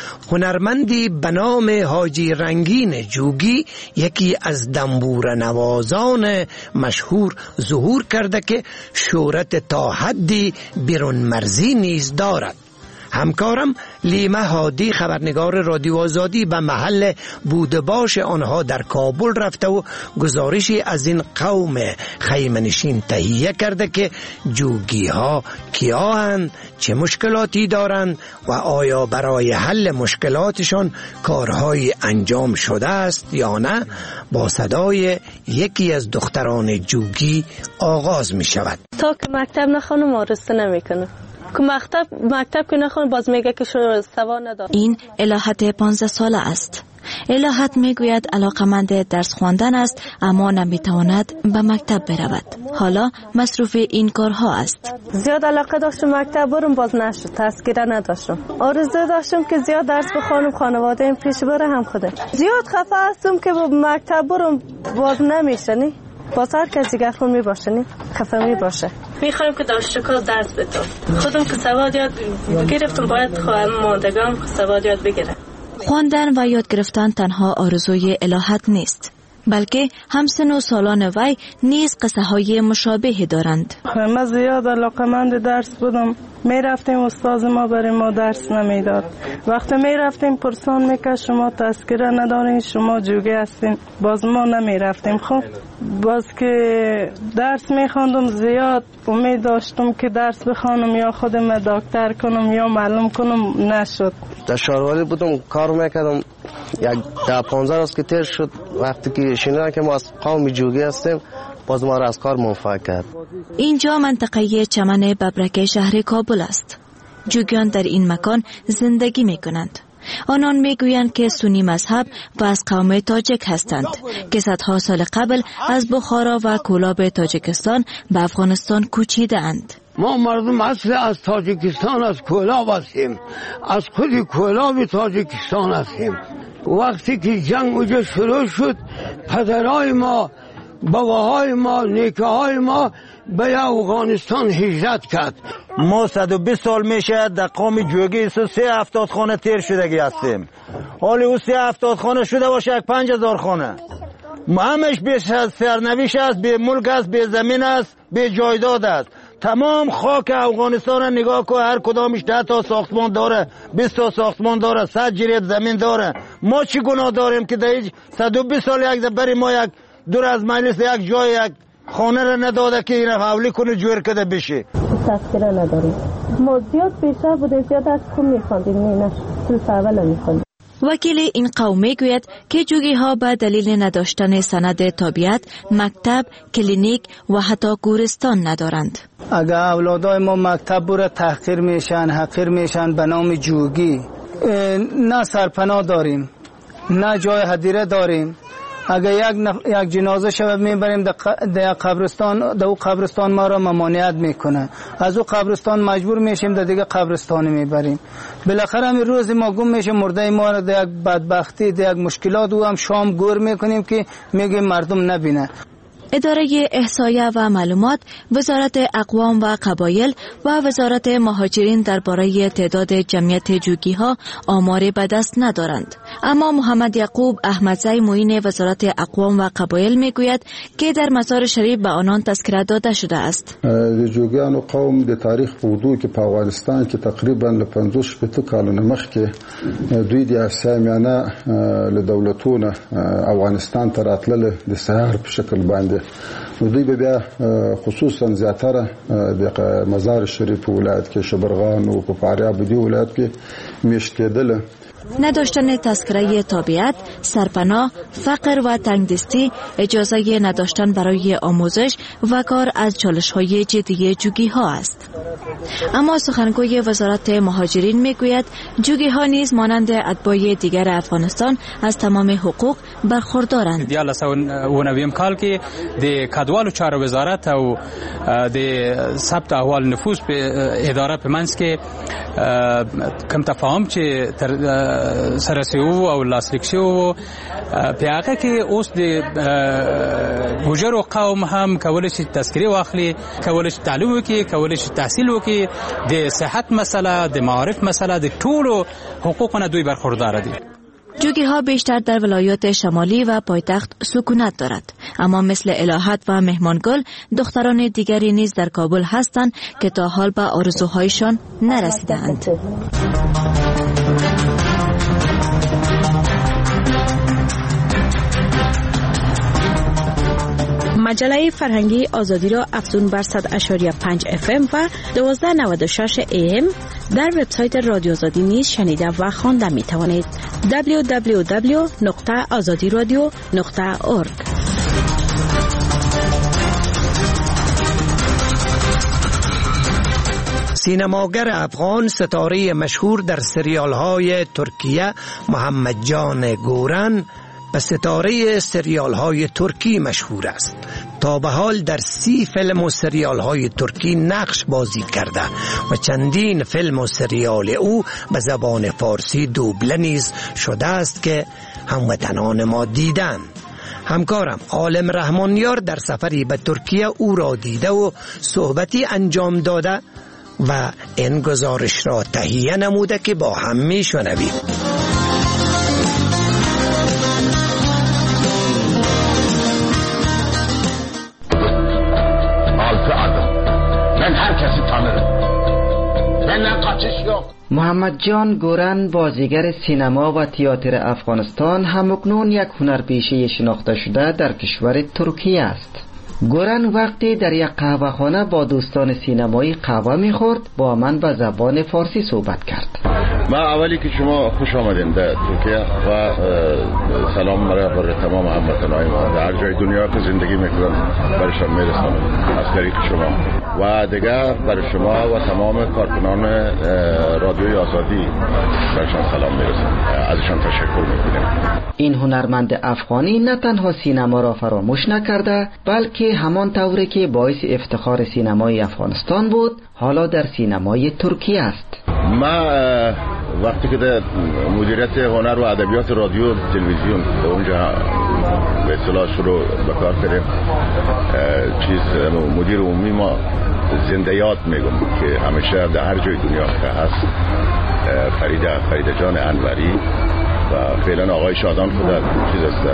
هنرمندی به نام حاجی رنگین جوگی، یکی از دنبور نوازان مشهور، ظهور کرده که شهرت تا حدی بیرون مرزی نیز دارد. همکارم لیمه هادی، خبرنگار رادیو آزادی، به محل بودباش آنها در کابل رفته و گزارشی از این قوم خیمه‌نشین تهیه کرده که جوگی ها کیا هستند، چه مشکلاتی دارند و آیا برای حل مشکلاتشان کارهای انجام شده است یا نه. با صدای یکی از دختران جوگی آغاز می شود. تا که مکتب نخوانم آرسته نمیکنه، که مکتب که نخوان باز میگه که سواد نداره. این الهت 15 ساله است. الهت میگوید علاقمند درس خواندن است اما نمیتواند به مکتب برود. حالا مصروف این کارها است. زیاد علاقه داشتم مکتب برم، باز نشد، تذکره نداشتم. آرزو داشتم که زیاد درس بخوانم، خانواده این پیش بره هم خوده. زیاد خفه هستم که با مکتب برم باز نمیشه. بازار که جگر خون می باشه نه خفه می باشه. میخوایم که دانشجوها درس بدن. خودم که سواد یاد گرفتم باید ماندگان سواد یاد بگیرم. خواندن و یاد گرفتن تنها آرزوی الهت نیست، بلکه همسن و سالان وی نیز قصه های مشابه دارند. من زیاد علاقمند درس بودم. می رفتیم استاد ما برای ما درس نمیداد. وقتی می رفتیم پرسان میکرد شما تذکره ندارین، شما جوگه هستین، باز ما نمی رفتیم. خب باز که درس می خواندم زیاد امید داشتم که درس بخوانم یا خودم دکتر کنم یا معلم کنم، نشد. در شهروالی بودم کار میکردم، یک 10-15 روز که تیر شد وقتی که شنیدن که ما از قوم جوگه هستیم باز ما را از کار منفعل کرد. اینجا منطقه چمن ببرک شهر کابل است. جوگیان در این مکان زندگی می کنند. آنان می گویند که سنی مذهب و از قوم تاجک هستند که صدها سال قبل از بخارا و کولاب تاجکستان به افغانستان کوچیده اند. ما مردم اصل از تاجکستان از کولاب هستیم، از خود کولاب تاجکستان هستیم. وقتی که جنگ اونجا شروع شد پدرای ما، باباهای ما، نیکه‌های ما به افغانستان هجرت کرد. ما 120 سال میشه در قوم جوگی 370 خانه تیر شدگی هستیم. حالی او 370 خانه شده باشه 5000 خانه. همش بیش از سرنوشت است، به ملک است، به زمین است، به جایداد است. تمام خاک افغانستان را نگاه کن، هر کدامش 10 تا ساختمان داره، 20 تا ساختمان داره، 100 جریب زمین داره. ما چی گناه داریم که در 120 سال یک بری ما یک دور از مجلس یک جای یک خانه را نداده که این حوالی کنه جور کده بشه. تذکره نداریم. ما زیاد پیشه بوده، زیاد از خون میخواندیم، نه سلس اول میخواندیم. وکیل این قوم میگوید که جوگی ها به دلیل نداشتن سند تابعیت مکتب، کلینیک و حتی گورستان ندارند. اگر اولادای ما مکتب بوده تحقیر میشن، حقیر میشن به نام جوگی. نه سرپناه داریم، نه جای هدیره داریم. اگر یک جنازه شب میبریم در قبرستان، در او قبرستان ما را ممانعت میکنه. از او قبرستان مجبور میشیم در دیگه قبرستانی میبریم. بالاخره همین روز ما گم میشه مرده ما را در یک بدبختی، در یک مشکلات او هم شام گور میکنیم که میگیم مردم نبینه. اداره احصایه و معلومات، وزارت اقوام و قبایل و وزارت مهاجرین درباره تعداد جمعیت جوگی ها آمار به دست ندارند. اما محمد یعقوب احمدزی معین وزارت اقوام و قبایل میگوید که در مزار شریف به آنان تذکره داده شده است. جوگیان و قوم د تاریخ په وضو کې په افغانستان کې تقریبا له 50 کالونو مخکې دوی د اسامیانه له دولتونو افغانستان ته راتلل د سهار په شکل باندې. دوی به بیا خصوصا زیاتره د مزار شریف ولایت کې شبرغان او په فاریاب دی ولایت کې میشتېدل. نداشتن تذکره تابعیت، سرپناه، فقر و تنگدستی، اجازه نداشتن برای آموزش و کار از چالش‌های جدی جوگی ها است. اما سخنگوی وزارت مهاجرین میگوید جوگی ها نیز مانند اتباع دیگر افغانستان از تمام حقوق برخوردارند. د 1990 کال کې د کډوالو چارو وزارت او د ثبت احوال نفوس په اداره په منځ کې کم تفاهم چې سرسیو او لاسلیک شو په هغه کې اوس د ګوجرو قوم هم کولای شي تذکره واخلي، کولای شي تعلیم وکړي، کولای شي تحصیل وکړي، د صحت مسله، د معارف مسله، د ټولو حقوقونه دوی برخوردار دي. جوگی ها بیشتر در ولایات شمالی و پایتخت سکونت دارد، اما مثل الهت و مهمانگل دختران دیگری نیز در کابل هستند که تا حال به آرزوهایشان نرسیدند. مجله فرهنگی آزادی را افزون بر 100.5 FM و 1296 AM در وبسایت رادیو آزادی نیز شنیده و خوانده می توانید. www.azadiradio.org. سینماگر افغان ستاره مشهور در سریال های ترکیه محمد جان گورن به ستاره سریال های ترکی مشهور است. تا به حال در 30 فیلم و سریال های ترکی نقش بازی کرده و چندین فیلم و سریال او به زبان فارسی دوبله نیز شده است که هموطنان ما دیدند. همکارم عالم رحمانیار در سفری به ترکیه او را دیده و صحبتی انجام داده و این گزارش را تهیه نموده که با هم میشنویم. محمد جان گورن بازیگر سینما و تئاتر افغانستان همکنون یک هنرپیشه شناخته شده در کشور ترکیه است. گورن وقتی در یک قهوه‌خانه با دوستان سینمایی قهوه می‌خورد با من به زبان فارسی صحبت کرد. ما اولی که شما خوش آمدین در ترکیه و سلام برای تمام هموطنان ما در هر جای دنیا که زندگی میکنن برشان میرسانم از طریق شما و دیگه برای شما و تمام کارکنان رادیوی آزادی برشان سلام میرسانم، ازشان تشکر میکنیم. این هنرمند افغانی نه تنها سینما را فراموش نکرده بلکه همان طوری که باعث افتخار سینمای افغانستان بود حالا در سینمای ترکیه است. ما وقتی که در مدیریت هنر و ادبیات رادیو تلویزیون در اونجا به اصطلاح شروع به کار کردیم، مدیر عمومی ما زنده یاد میگم که همیشه در هر جای دنیا که هست فریده جان انوری و فعلا آقای شادان خود چیز است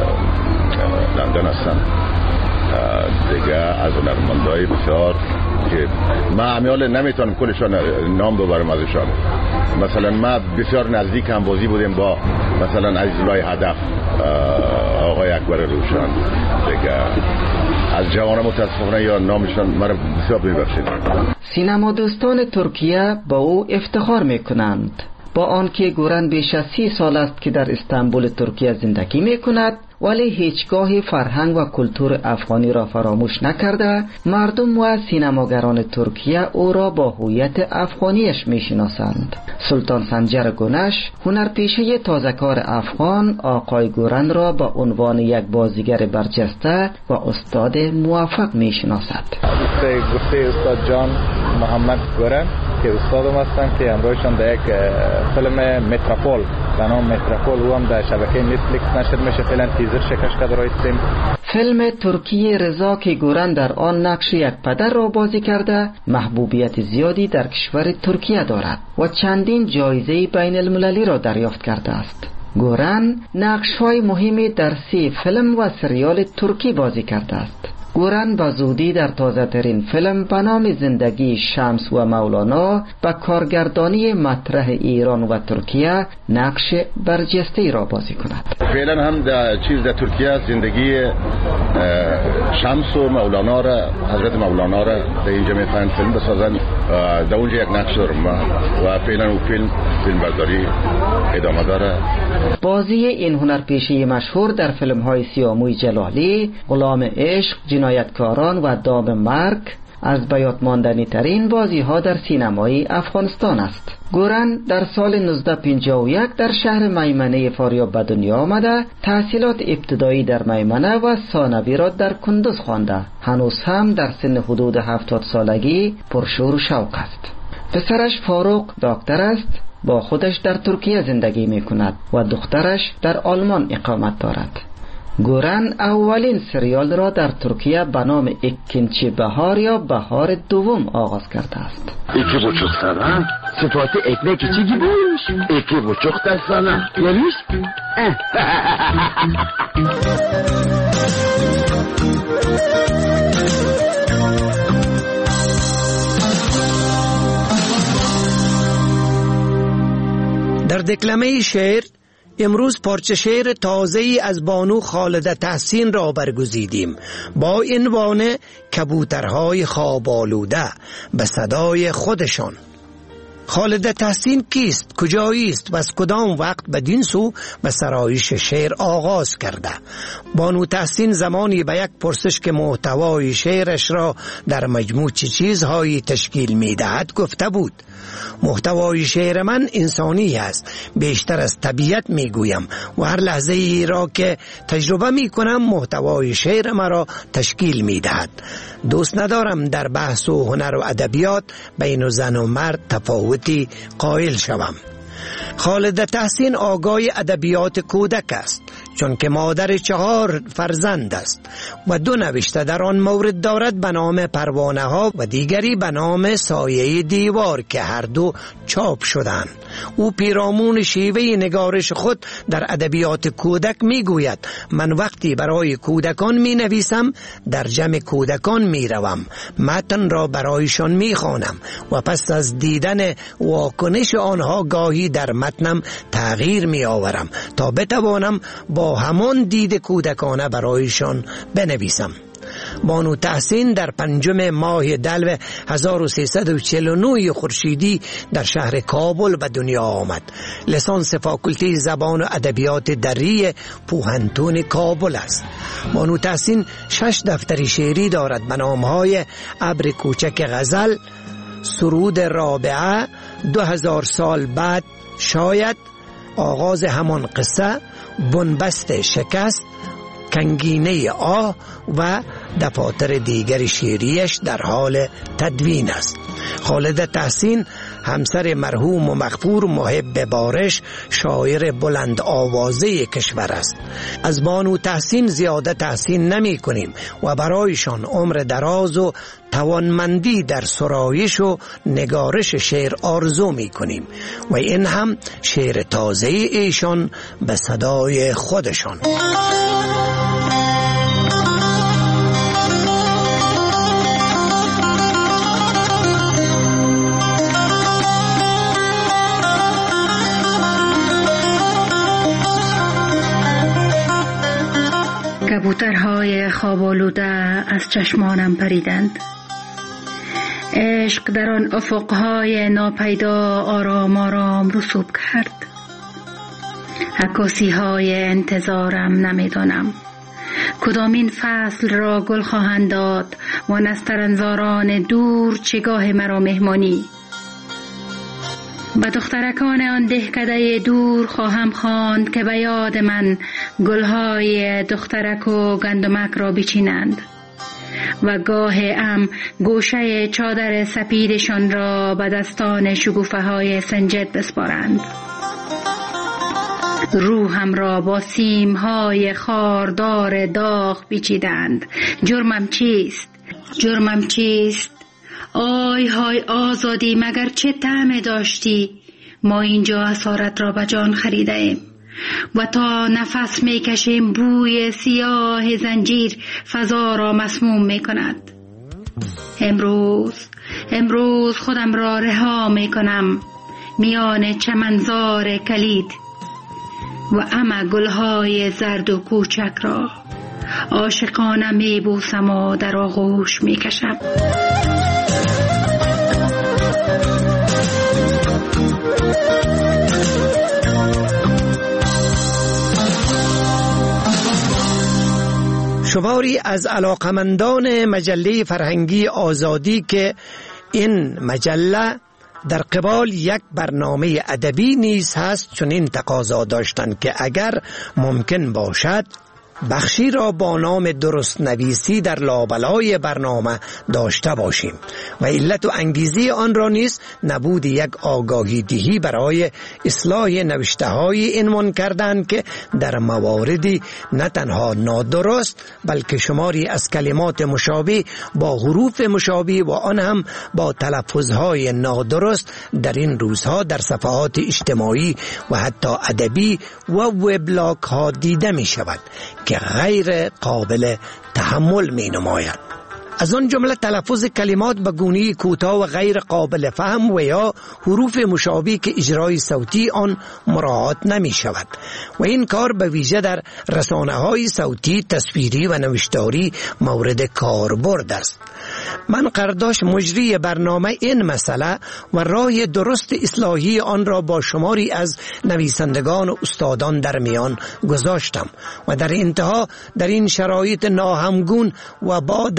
لندن هستن دیگه، از هنرمندای بسیار که ما امیال نمیتونم کلشان نام ببرم ازشان. مثلا ما بسیار نزدیک هم بازی بودیم با مثلا عزیزالله هدف، آقای اکبر روشن دیگه، از جوانان متاسفانه یا نامشان مرا بسیار میبخشید. سینما دوستان ترکیه با او افتخار میکنند. با آنکه گورن بیش از 30 سال است که در استانبول ترکیه زندگی میکند ولی هیچگاه فرهنگ و کلتور افغانی را فراموش نکرده. مردم و سینماگران ترکیه او را با هویت افغانیش میشناسند. سلطان سنجر گنش هنرپیشه تازه‌کار افغان آقای گورن را با عنوان یک بازیگر برجسته و استاد موفق میشناسد. گفته استاد جان محمد گورن که استادم هستن که همراهشان در یک فیلم متروپول به نام متروپول او هم در شبکه نتفلیکس نشر میشه، فعلا تیزر شکش کرده راه استیم. فیلم ترکی رضا که گورن در آن نقش یک پدر را بازی کرده محبوبیت زیادی در کشور ترکیه دارد و چندین جایزه بین المللی را دریافت کرده است. گورن نقش‌های مهمی در 3 فیلم و سریال ترکی بازی کرده است. گورن با زودی در تازه ترین فیلم به نام زندگی شمس و مولانا با کارگردانی مطرح ایران و ترکیه نقش برجسته را بازی کند. فعلا هم در ترکیه زندگی شمس و مولانا را، حضرت مولانا را در اینجا میخواهند فیلم بسازن، در اونجا یک نقش دارم و فعلا اون فیلم برداری ادامه داره. بازی این هنرپیشه مشهور در فیلم های سیاموی جلالی، غلام عشق، جنایتکاران و دام مرگ از بیاد ماندنی ترین بازی ها در سینمای افغانستان است. گورن در سال 1951 در شهر میمنه فاریاب به دنیا آمده. تحصیلات ابتدایی در میمنه و ثانوی را در کندوز خوانده. هنوز هم در سن حدود 70 سالگی پرشور و شوق است. پسرش فاروق دکتر است، با خودش در ترکیه زندگی می کند و دخترش در آلمان اقامت دارد. گورن اولین سریال را در ترکیه به نام اکنچی بهار یا بهار دوم آغاز کرده است. 2,5 sana sıfatı ekmek içi gibiymiş. 2,5 da sana. Yeriz? در دکلمه شعر امروز پارچه شعر تازه‌ای از بانو خالده تحسین را برگزیدیم با عنوان کبوترهای خواب آلوده به صدای خودشان. خالده تحسین کیست، کجایی است و از کدام وقت بدین سو به سرایش شعر آغاز کرده؟ بانو تحسین زمانی به یک پرسش که محتوای شعرش را در مجموع چه چیزهایی تشکیل می‌دهد گفته بود: محتوای شعر من انسانی است، بیشتر از طبیعت میگویم و هر لحظه ای را که تجربه میکنم محتوای شعر مرا تشکیل میدهد. دوست ندارم در بحث و هنر و ادبیات بین زن و مرد تفاوتی قائل شوم. خالده تحسین آگاه ادبیات کودک است. چون که مادر 4 فرزند است و 2 نوشته در آن مورد دارد به نام پروانه ها و دیگری به نام سایه دیوار که هر دو چاپ شدند. او پیرامون شیوه نگارش خود در ادبیات کودک می گوید من وقتی برای کودکان می نویسم در جمع کودکان می روم، متن را برایشان می خوانم و پس از دیدن واکنش آنها گاهی در متنم تغییر می آورم تا بتوانم با همان دید کودکانه برایشان بنویسم. بانو تحسین در 5 ماه دلو 1349 خورشیدی در شهر کابل به دنیا آمد. لیسانس فاکولته زبان و ادبیات دری پوهنتون کابل است. بانو تحسین 6 دفتر شعری دارد به نامهای ابر کوچک غزل، سرود رابعه، 2000 سال بعد شاید، آغاز همان قصه، بنبست شکست، کنگینه آه و دفاتر دیگر شعریش در حال تدوین است. خالد تحسین همسر مرحوم و مغفور محب بارش شاعر بلند آوازه کشور است. از بانو تحسین زیاده تحسین نمی کنیم و برایشان عمر دراز و توانمندی در سرایش و نگارش شعر آرزو می کنیم و این هم شعر تازه ایشان به صدای خودشان. کبوترهای خواب آلوده از چشمانم پریدند. عشق در آن افقهای ناپیدا آرام آرام رسوب کرد. عکاسی های انتظارم نمیدانم کدامین فصل را گل خواهند داد و نسترنزاران دور چگاه مرا مهمانی. به دخترکان آن دهکده دور خواهم خواند که به یاد من گلهای دخترک و گندمک را بچینند و گاه گوشه چادر سپیدشان را به دستان شکوفه های سنجد بسپارند. روحم را با سیمهای خاردار داغ پیچیدند. جرمم چیست؟ جرمم چیست؟ آی های آزادی مگر چه طعم داشتی؟ ما اینجا اسارت را به جان خریده ایم و تا نفس می کشیم بوی سیاه زنجیر فضا را مسموم می کند. امروز خودم را رها می کنم میان چمنزار کلید و گلهای زرد و کوچک را عاشقانه می بوسم و در آغوش می کشم. شماری از علاقمندان مجله فرهنگی آزادی که این مجله در قبال یک برنامه ادبی نیز هست چنین تقاضا داشتند که اگر ممکن باشد بخشی را با نام درست نویسی در لابلای برنامه داشته باشیم و علت و انگیزه آن را نیز نبود یک آگاهی دهی برای اصلاح نوشته های عنوان کردن که در مواردی نه تنها نادرست بلکه شماری از کلمات مشابه با حروف مشابه و آن هم با تلفظهای نادرست در این روزها در صفحات اجتماعی و حتی ادبی و وبلاگ ها دیده می شود که غیر قابل تحمل می نماید. از آن جمله تلفظ کلمات به گونه‌ای کوتاه و غیر قابل فهم و یا حروف مشابه که اجرای صوتی آن مراعات نمی شود و این کار به ویژه در رسانه‌های صوتی، تصویری و نوشتاری مورد کاربرد است. من قرداش مجری برنامه این مسئله و راه درست اصلاحی آن را با شماری از نویسندگان و استادان در میان گذاشتم و در انتها در این شرایط ناهمگون و با در نظر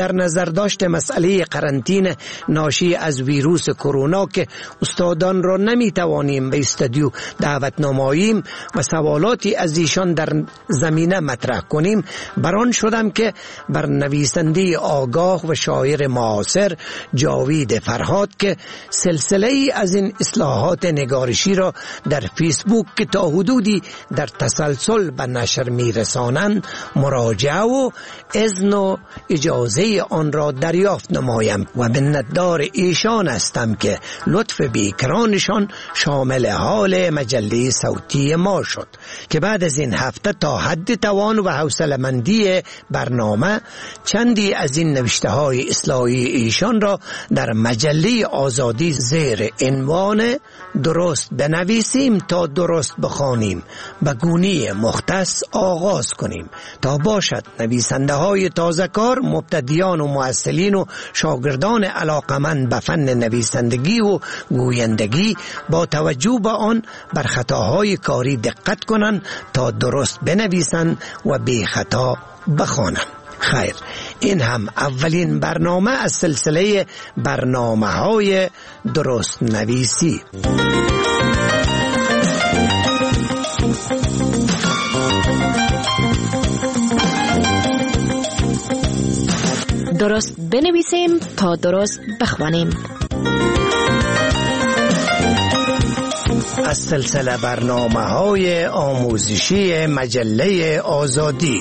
برداشت مسئله قرنطینه ناشی از ویروس کرونا که استادان را نمیتوانیم به استودیو دعوت نماییم و سوالاتی از ایشان در زمینه مطرح کنیم، بران شدم که بر نویسنده آگاه و شاعر معاصر جاوید فرهاد که سلسله ای از این اصلاحات نگارشی را در فیسبوک که تا حدودی در تسلسل به نشر میرسانند مراجعه و اذن و اجازه آن را دریافت نمایم و منتدار ایشان هستم که لطف بیکرانشان شامل حال مجله صوتی ما شد که بعد از این هفته تا حد توان و حوصله‌مندی برنامه چندی از این نوشته های اصلاحی ایشان را در مجله آزادی زیر عنوان درست بنویسیم تا درست بخوانیم به گونه مختص آغاز کنیم تا باشد نویسنده های تازه کار، مبتدیان و مؤثلین و شاگردان علاقمند به فن نویسندگی و گویندگی با توجه به آن بر خطاهای کاری دقت کنند تا درست بنویسند و بی خطا بخوانند. خیر، این هم اولین برنامه از سلسله برنامه‌های درست نویسی. درست بنویسیم تا درست بخوانیم. از سلسله برنامه‌های آموزشی مجله آزادی.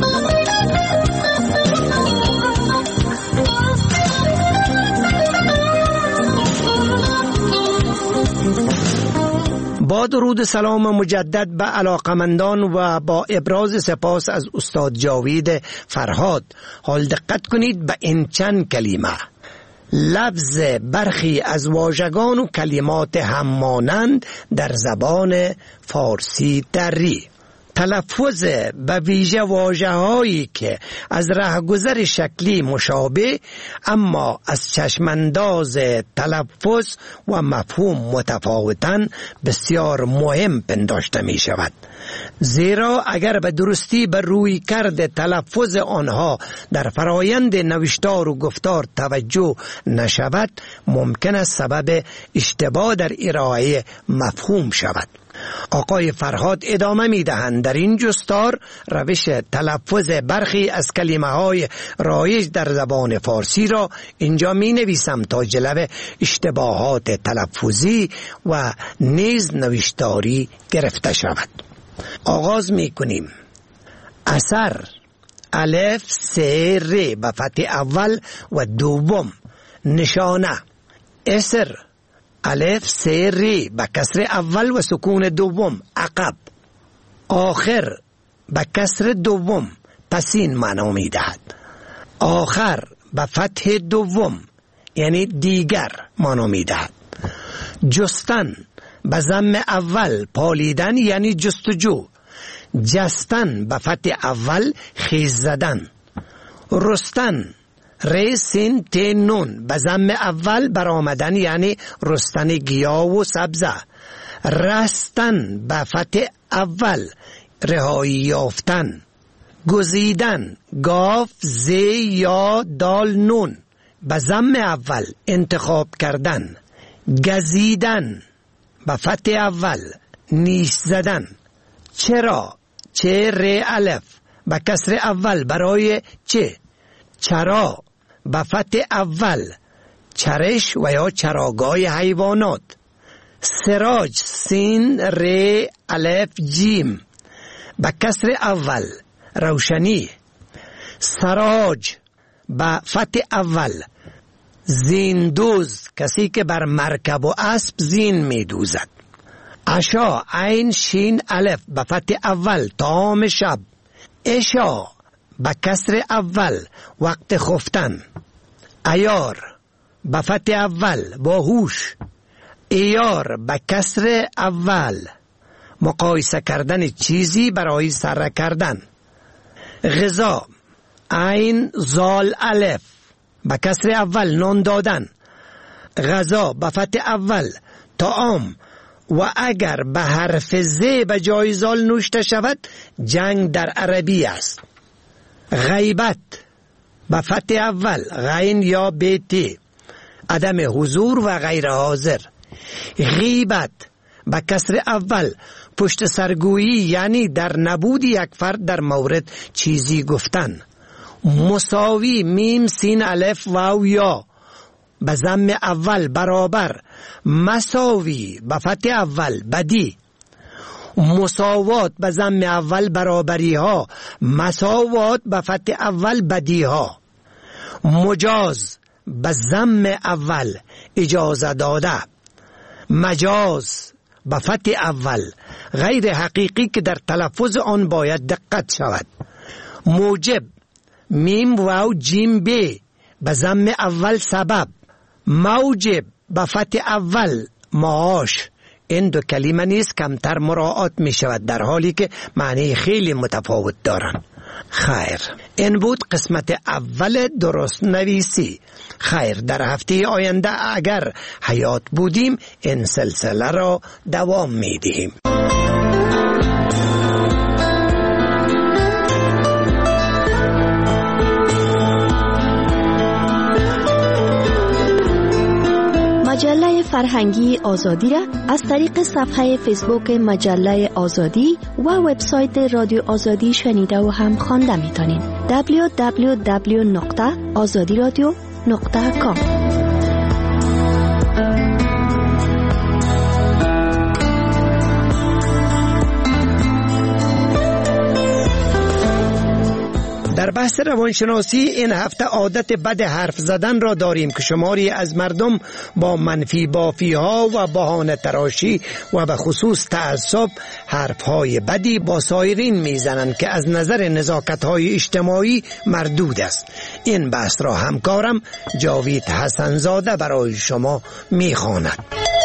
با درود سلام مجدد به علاقمندان و با ابراز سپاس از استاد جاوید فرهاد، حال دقت کنید به این چند کلمه. لفظ برخی از واژگان و کلمات همانند در زبان فارسی دری. تلفظ به ویژه واژه‌هایی که از رهگذر شکلی مشابه اما از چشمانداز تلفظ و مفهوم متفاوتن بسیار مهم پنداشته می شود، زیرا اگر به درستی به روی کرده تلفظ آنها در فرایند نوشتار و گفتار توجه نشود ممکن است سبب اشتباه در ارائه مفهوم شود. آقای فرهاد ادامه می دهند در این جستار روش تلفظ برخی از کلمه های رایج در زبان فارسی را اینجا می نویسم تا جلوه اشتباهات تلفظی و نیز نوشتاری گرفته شود. آغاز می کنیم. اثر الف سه ر به فتح اول و دوم. نشانه اثر الف سه ری به کسر اول و سکون دوم. عقب. آخر به کسر دوم پسین معنا می دهد. آخر به فتح دوم یعنی دیگر معنا می دهد. جستن به ضم اول پالیدن یعنی جستجو. جستن به فتح اول خیز زدن. رستن ر سین ت نون به ضم اول برآمدن یعنی رستن گیاه و سبزه. رستن به فتح اول رهایی یافتن. گزیدن گاف ز یا دال نون به ضم اول انتخاب کردن. گزیدن به فتح اول نیش زدن. چرا چه ر الف به کسر اول برای چه. چرا به فتح اول چرش و یا چراگاه حیوانات. سراج سین ر الف جیم به کسر اول روشنی. سراج به فتح اول زیندوز کسی که بر مرکب و اسب زین می دوزد. عشا عین شین الف به فتح اول طعام شب. عشا به کسر اول وقت خفتن. عیار به فتح اول باهوش. عیار به کسر اول مقایسه کردن چیزی برای سره کردن. غذا عین زال الف به کسر اول نان دادن. غذا به فتح اول طعام و اگر به حرف ز به جای زال نوشته شود جنگ در عربی است. غیبت به فتح اول غین یا بیتی عدم حضور و غیر حاضر. غیبت به کسر اول پشت سرگویی یعنی در نبود یک فرد در مورد چیزی گفتن. مساوی میم سین الف واو یا به ضم اول برابر. مساوی به فتح اول بدی. مساوات به ضم اول برابری ها. مساوات به فتح اول بدی ها. مجاز به ضم اول اجازه داده. مجاز به فتح اول غیر حقیقی که در تلفظ آن باید دقت شود. موجب میم واو جیم بی به ضم اول سبب. موجب به فتح اول معاش. این دو کلمه نیست کمتر مراعات می شود در حالی که معنی خیلی متفاوت دارند. خیر، این بود قسمت اول درست نویسی. خیر، در هفته آینده اگر حیات بودیم این سلسله را دوام می دهیم. مجله فرهنگی آزادی را از طریق صفحه فیسبوک مجله آزادی و وبسایت رادیو آزادی شنیده و هم خوانده می‌تونید. www.azadiradio.com. در بحث روانشناسی این هفته عادت بد حرف زدن را داریم که شماری از مردم با منفی بافی ها و بهانه تراشی و به خصوص تعصب حرف های بدی با سایرین میزنند که از نظر نزاکت های اجتماعی مردود است. این بحث را همکارم جاوید حسنزاده برای شما میخواند.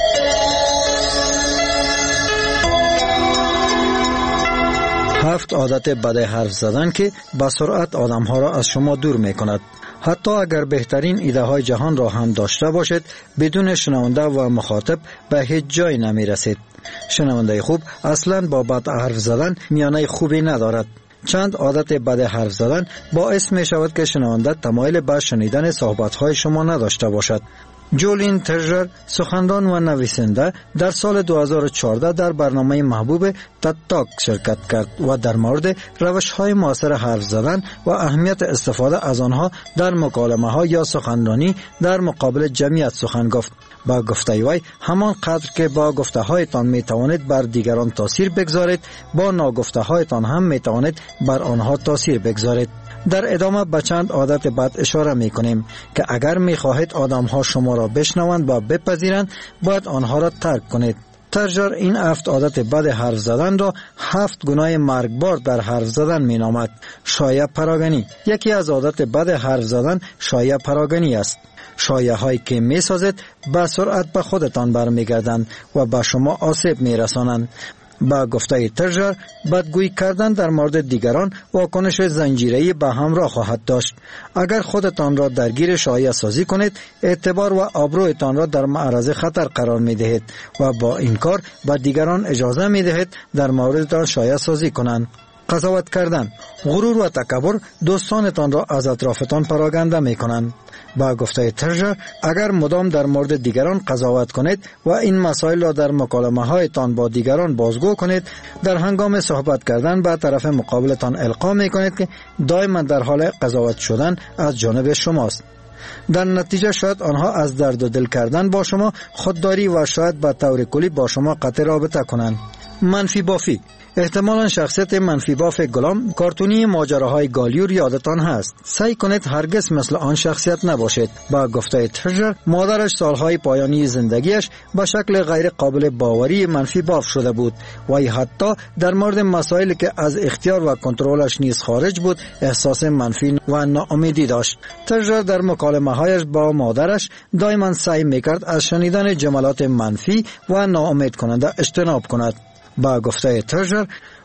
هفت عادت بد حرف زدن که به سرعت آدمها را از شما دور می کند. حتی اگر بهترین ایده های جهان را هم داشته باشد، بدون شنونده و مخاطب به هیچ جای نمی رسید. شنونده خوب اصلا با بد حرف زدن میانه خوبی ندارد. چند عادت بد حرف زدن باعث می شود که شنونده تمایل به شنیدن صحبت های شما نداشته باشد. جولین ترژر، سخنران و نویسنده، در سال 2014 در برنامه محبوب تد تاک شرکت کرد و در مورد روش‌های معاصر حرف زدن و اهمیت استفاده از آنها در مکالمه‌ها یا سخنرانی در مقابل جمعیت سخن گفت. با گفته وی همان قدر که با گفته هایتان می توانید بر دیگران تاثیر بگذارید، با ناگفته هایتان هم می توانید بر آنها تاثیر بگذارید. در ادامه به چند عادت بد اشاره می کنیم که اگر می خواهید آدم ها شما را بشنوند و بپذیرند باید آنها را ترک کنید. ترژر این 7 عادت بد حرف زدن را 7 گناه مرگبار در حرف زدن می نامد. شایع پراگنی. یکی از عادت بد حرف زدن شایع پراگنی است. شایعه هایی که می سازید به سرعت به خودتان برمیگردند و به شما آسیب می رسانند. با گفته ترژر بدگویی کردن در مورد دیگران واکنش زنجیره‌ای به همراه خواهد داشت. اگر خودتان را درگیر شایعه سازی کنید اعتبار و آبرویتان را در معرض خطر قرار می دهید و با این کار به دیگران اجازه می دهید در موردتان شایعه سازی کنند. قضاوت کردن. غرور و تکبر دوستانتان را از اطرافتان پراگنده می کنند. با گفته ترژر اگر مدام در مورد دیگران قضاوت کنید و این مسائل را در مکالمه هایتان با دیگران بازگو کنید، در هنگام صحبت کردن به طرف مقابلتان القا می کنید که دائما در حال قضاوت شدن از جانب شماست. در نتیجه شاید آنها از درد و دل کردن با شما خودداری و شاید به طور کلی با شما قطع رابطه کنند. منفی بافی. احتمالاً شخصیت منفی باف گلام کارتونی ماجراهای گالیور یادتان هست. سعی کنید هرگز مثل آن شخصیت نباشید. با گفته ترژر مادرش سالهای پایانی زندگیش به شکل غیر قابل باوری منفی باف شده بود و حتی در مورد مسائلی که از اختیار و کنترلش نیز خارج بود احساس منفی و ناامیدی داشت. ترژر در مکالمه هایش با مادرش دائما سعی میکرد از شنیدن جملات منفی و ناامید کننده اجتناب کند. با گفته ترژر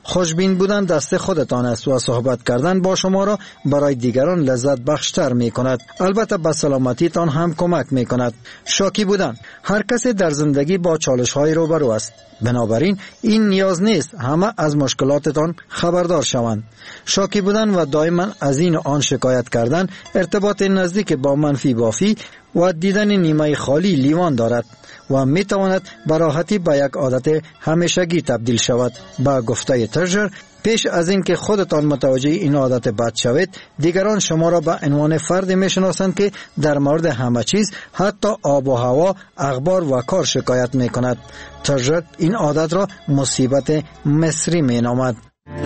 خوشبین بودن دست خودتان است و صحبت کردن با شما را برای دیگران لذت بخشتر می کند. البته به سلامتیتان هم کمک می کند. شاکی بودن. هر کسی در زندگی با چالش های روبرو است. بنابراین این نیاز نیست همه از مشکلاتتان خبردار شوند. شاکی بودن و دائما از این و آن شکایت کردن ارتباط نزدیک با منفی بافی و دیدن نیمه خالی لیوان دارد و می تواند به راحتی به یک عادت همیشگی تبدیل شود. با گفته ترژر، پیش از این که خودتان متوجه این عادت بد شوید، دیگران شما را به عنوان فردی می شناسند که در مورد همه چیز، حتی آب و هوا، اخبار و کار شکایت می کند. ترژر این عادت را مصیبت مصری می نامد.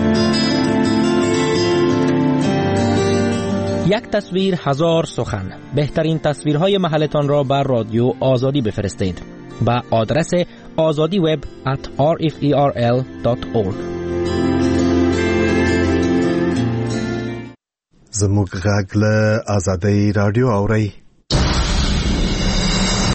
یک تصویر هزار سخن. بهترین تصویرهای محلتان را بر رادیو آزادی بفرستید با آدرس azadiweb@rferl.org. زموږ غږ له آزادۍ رادیو اورئ.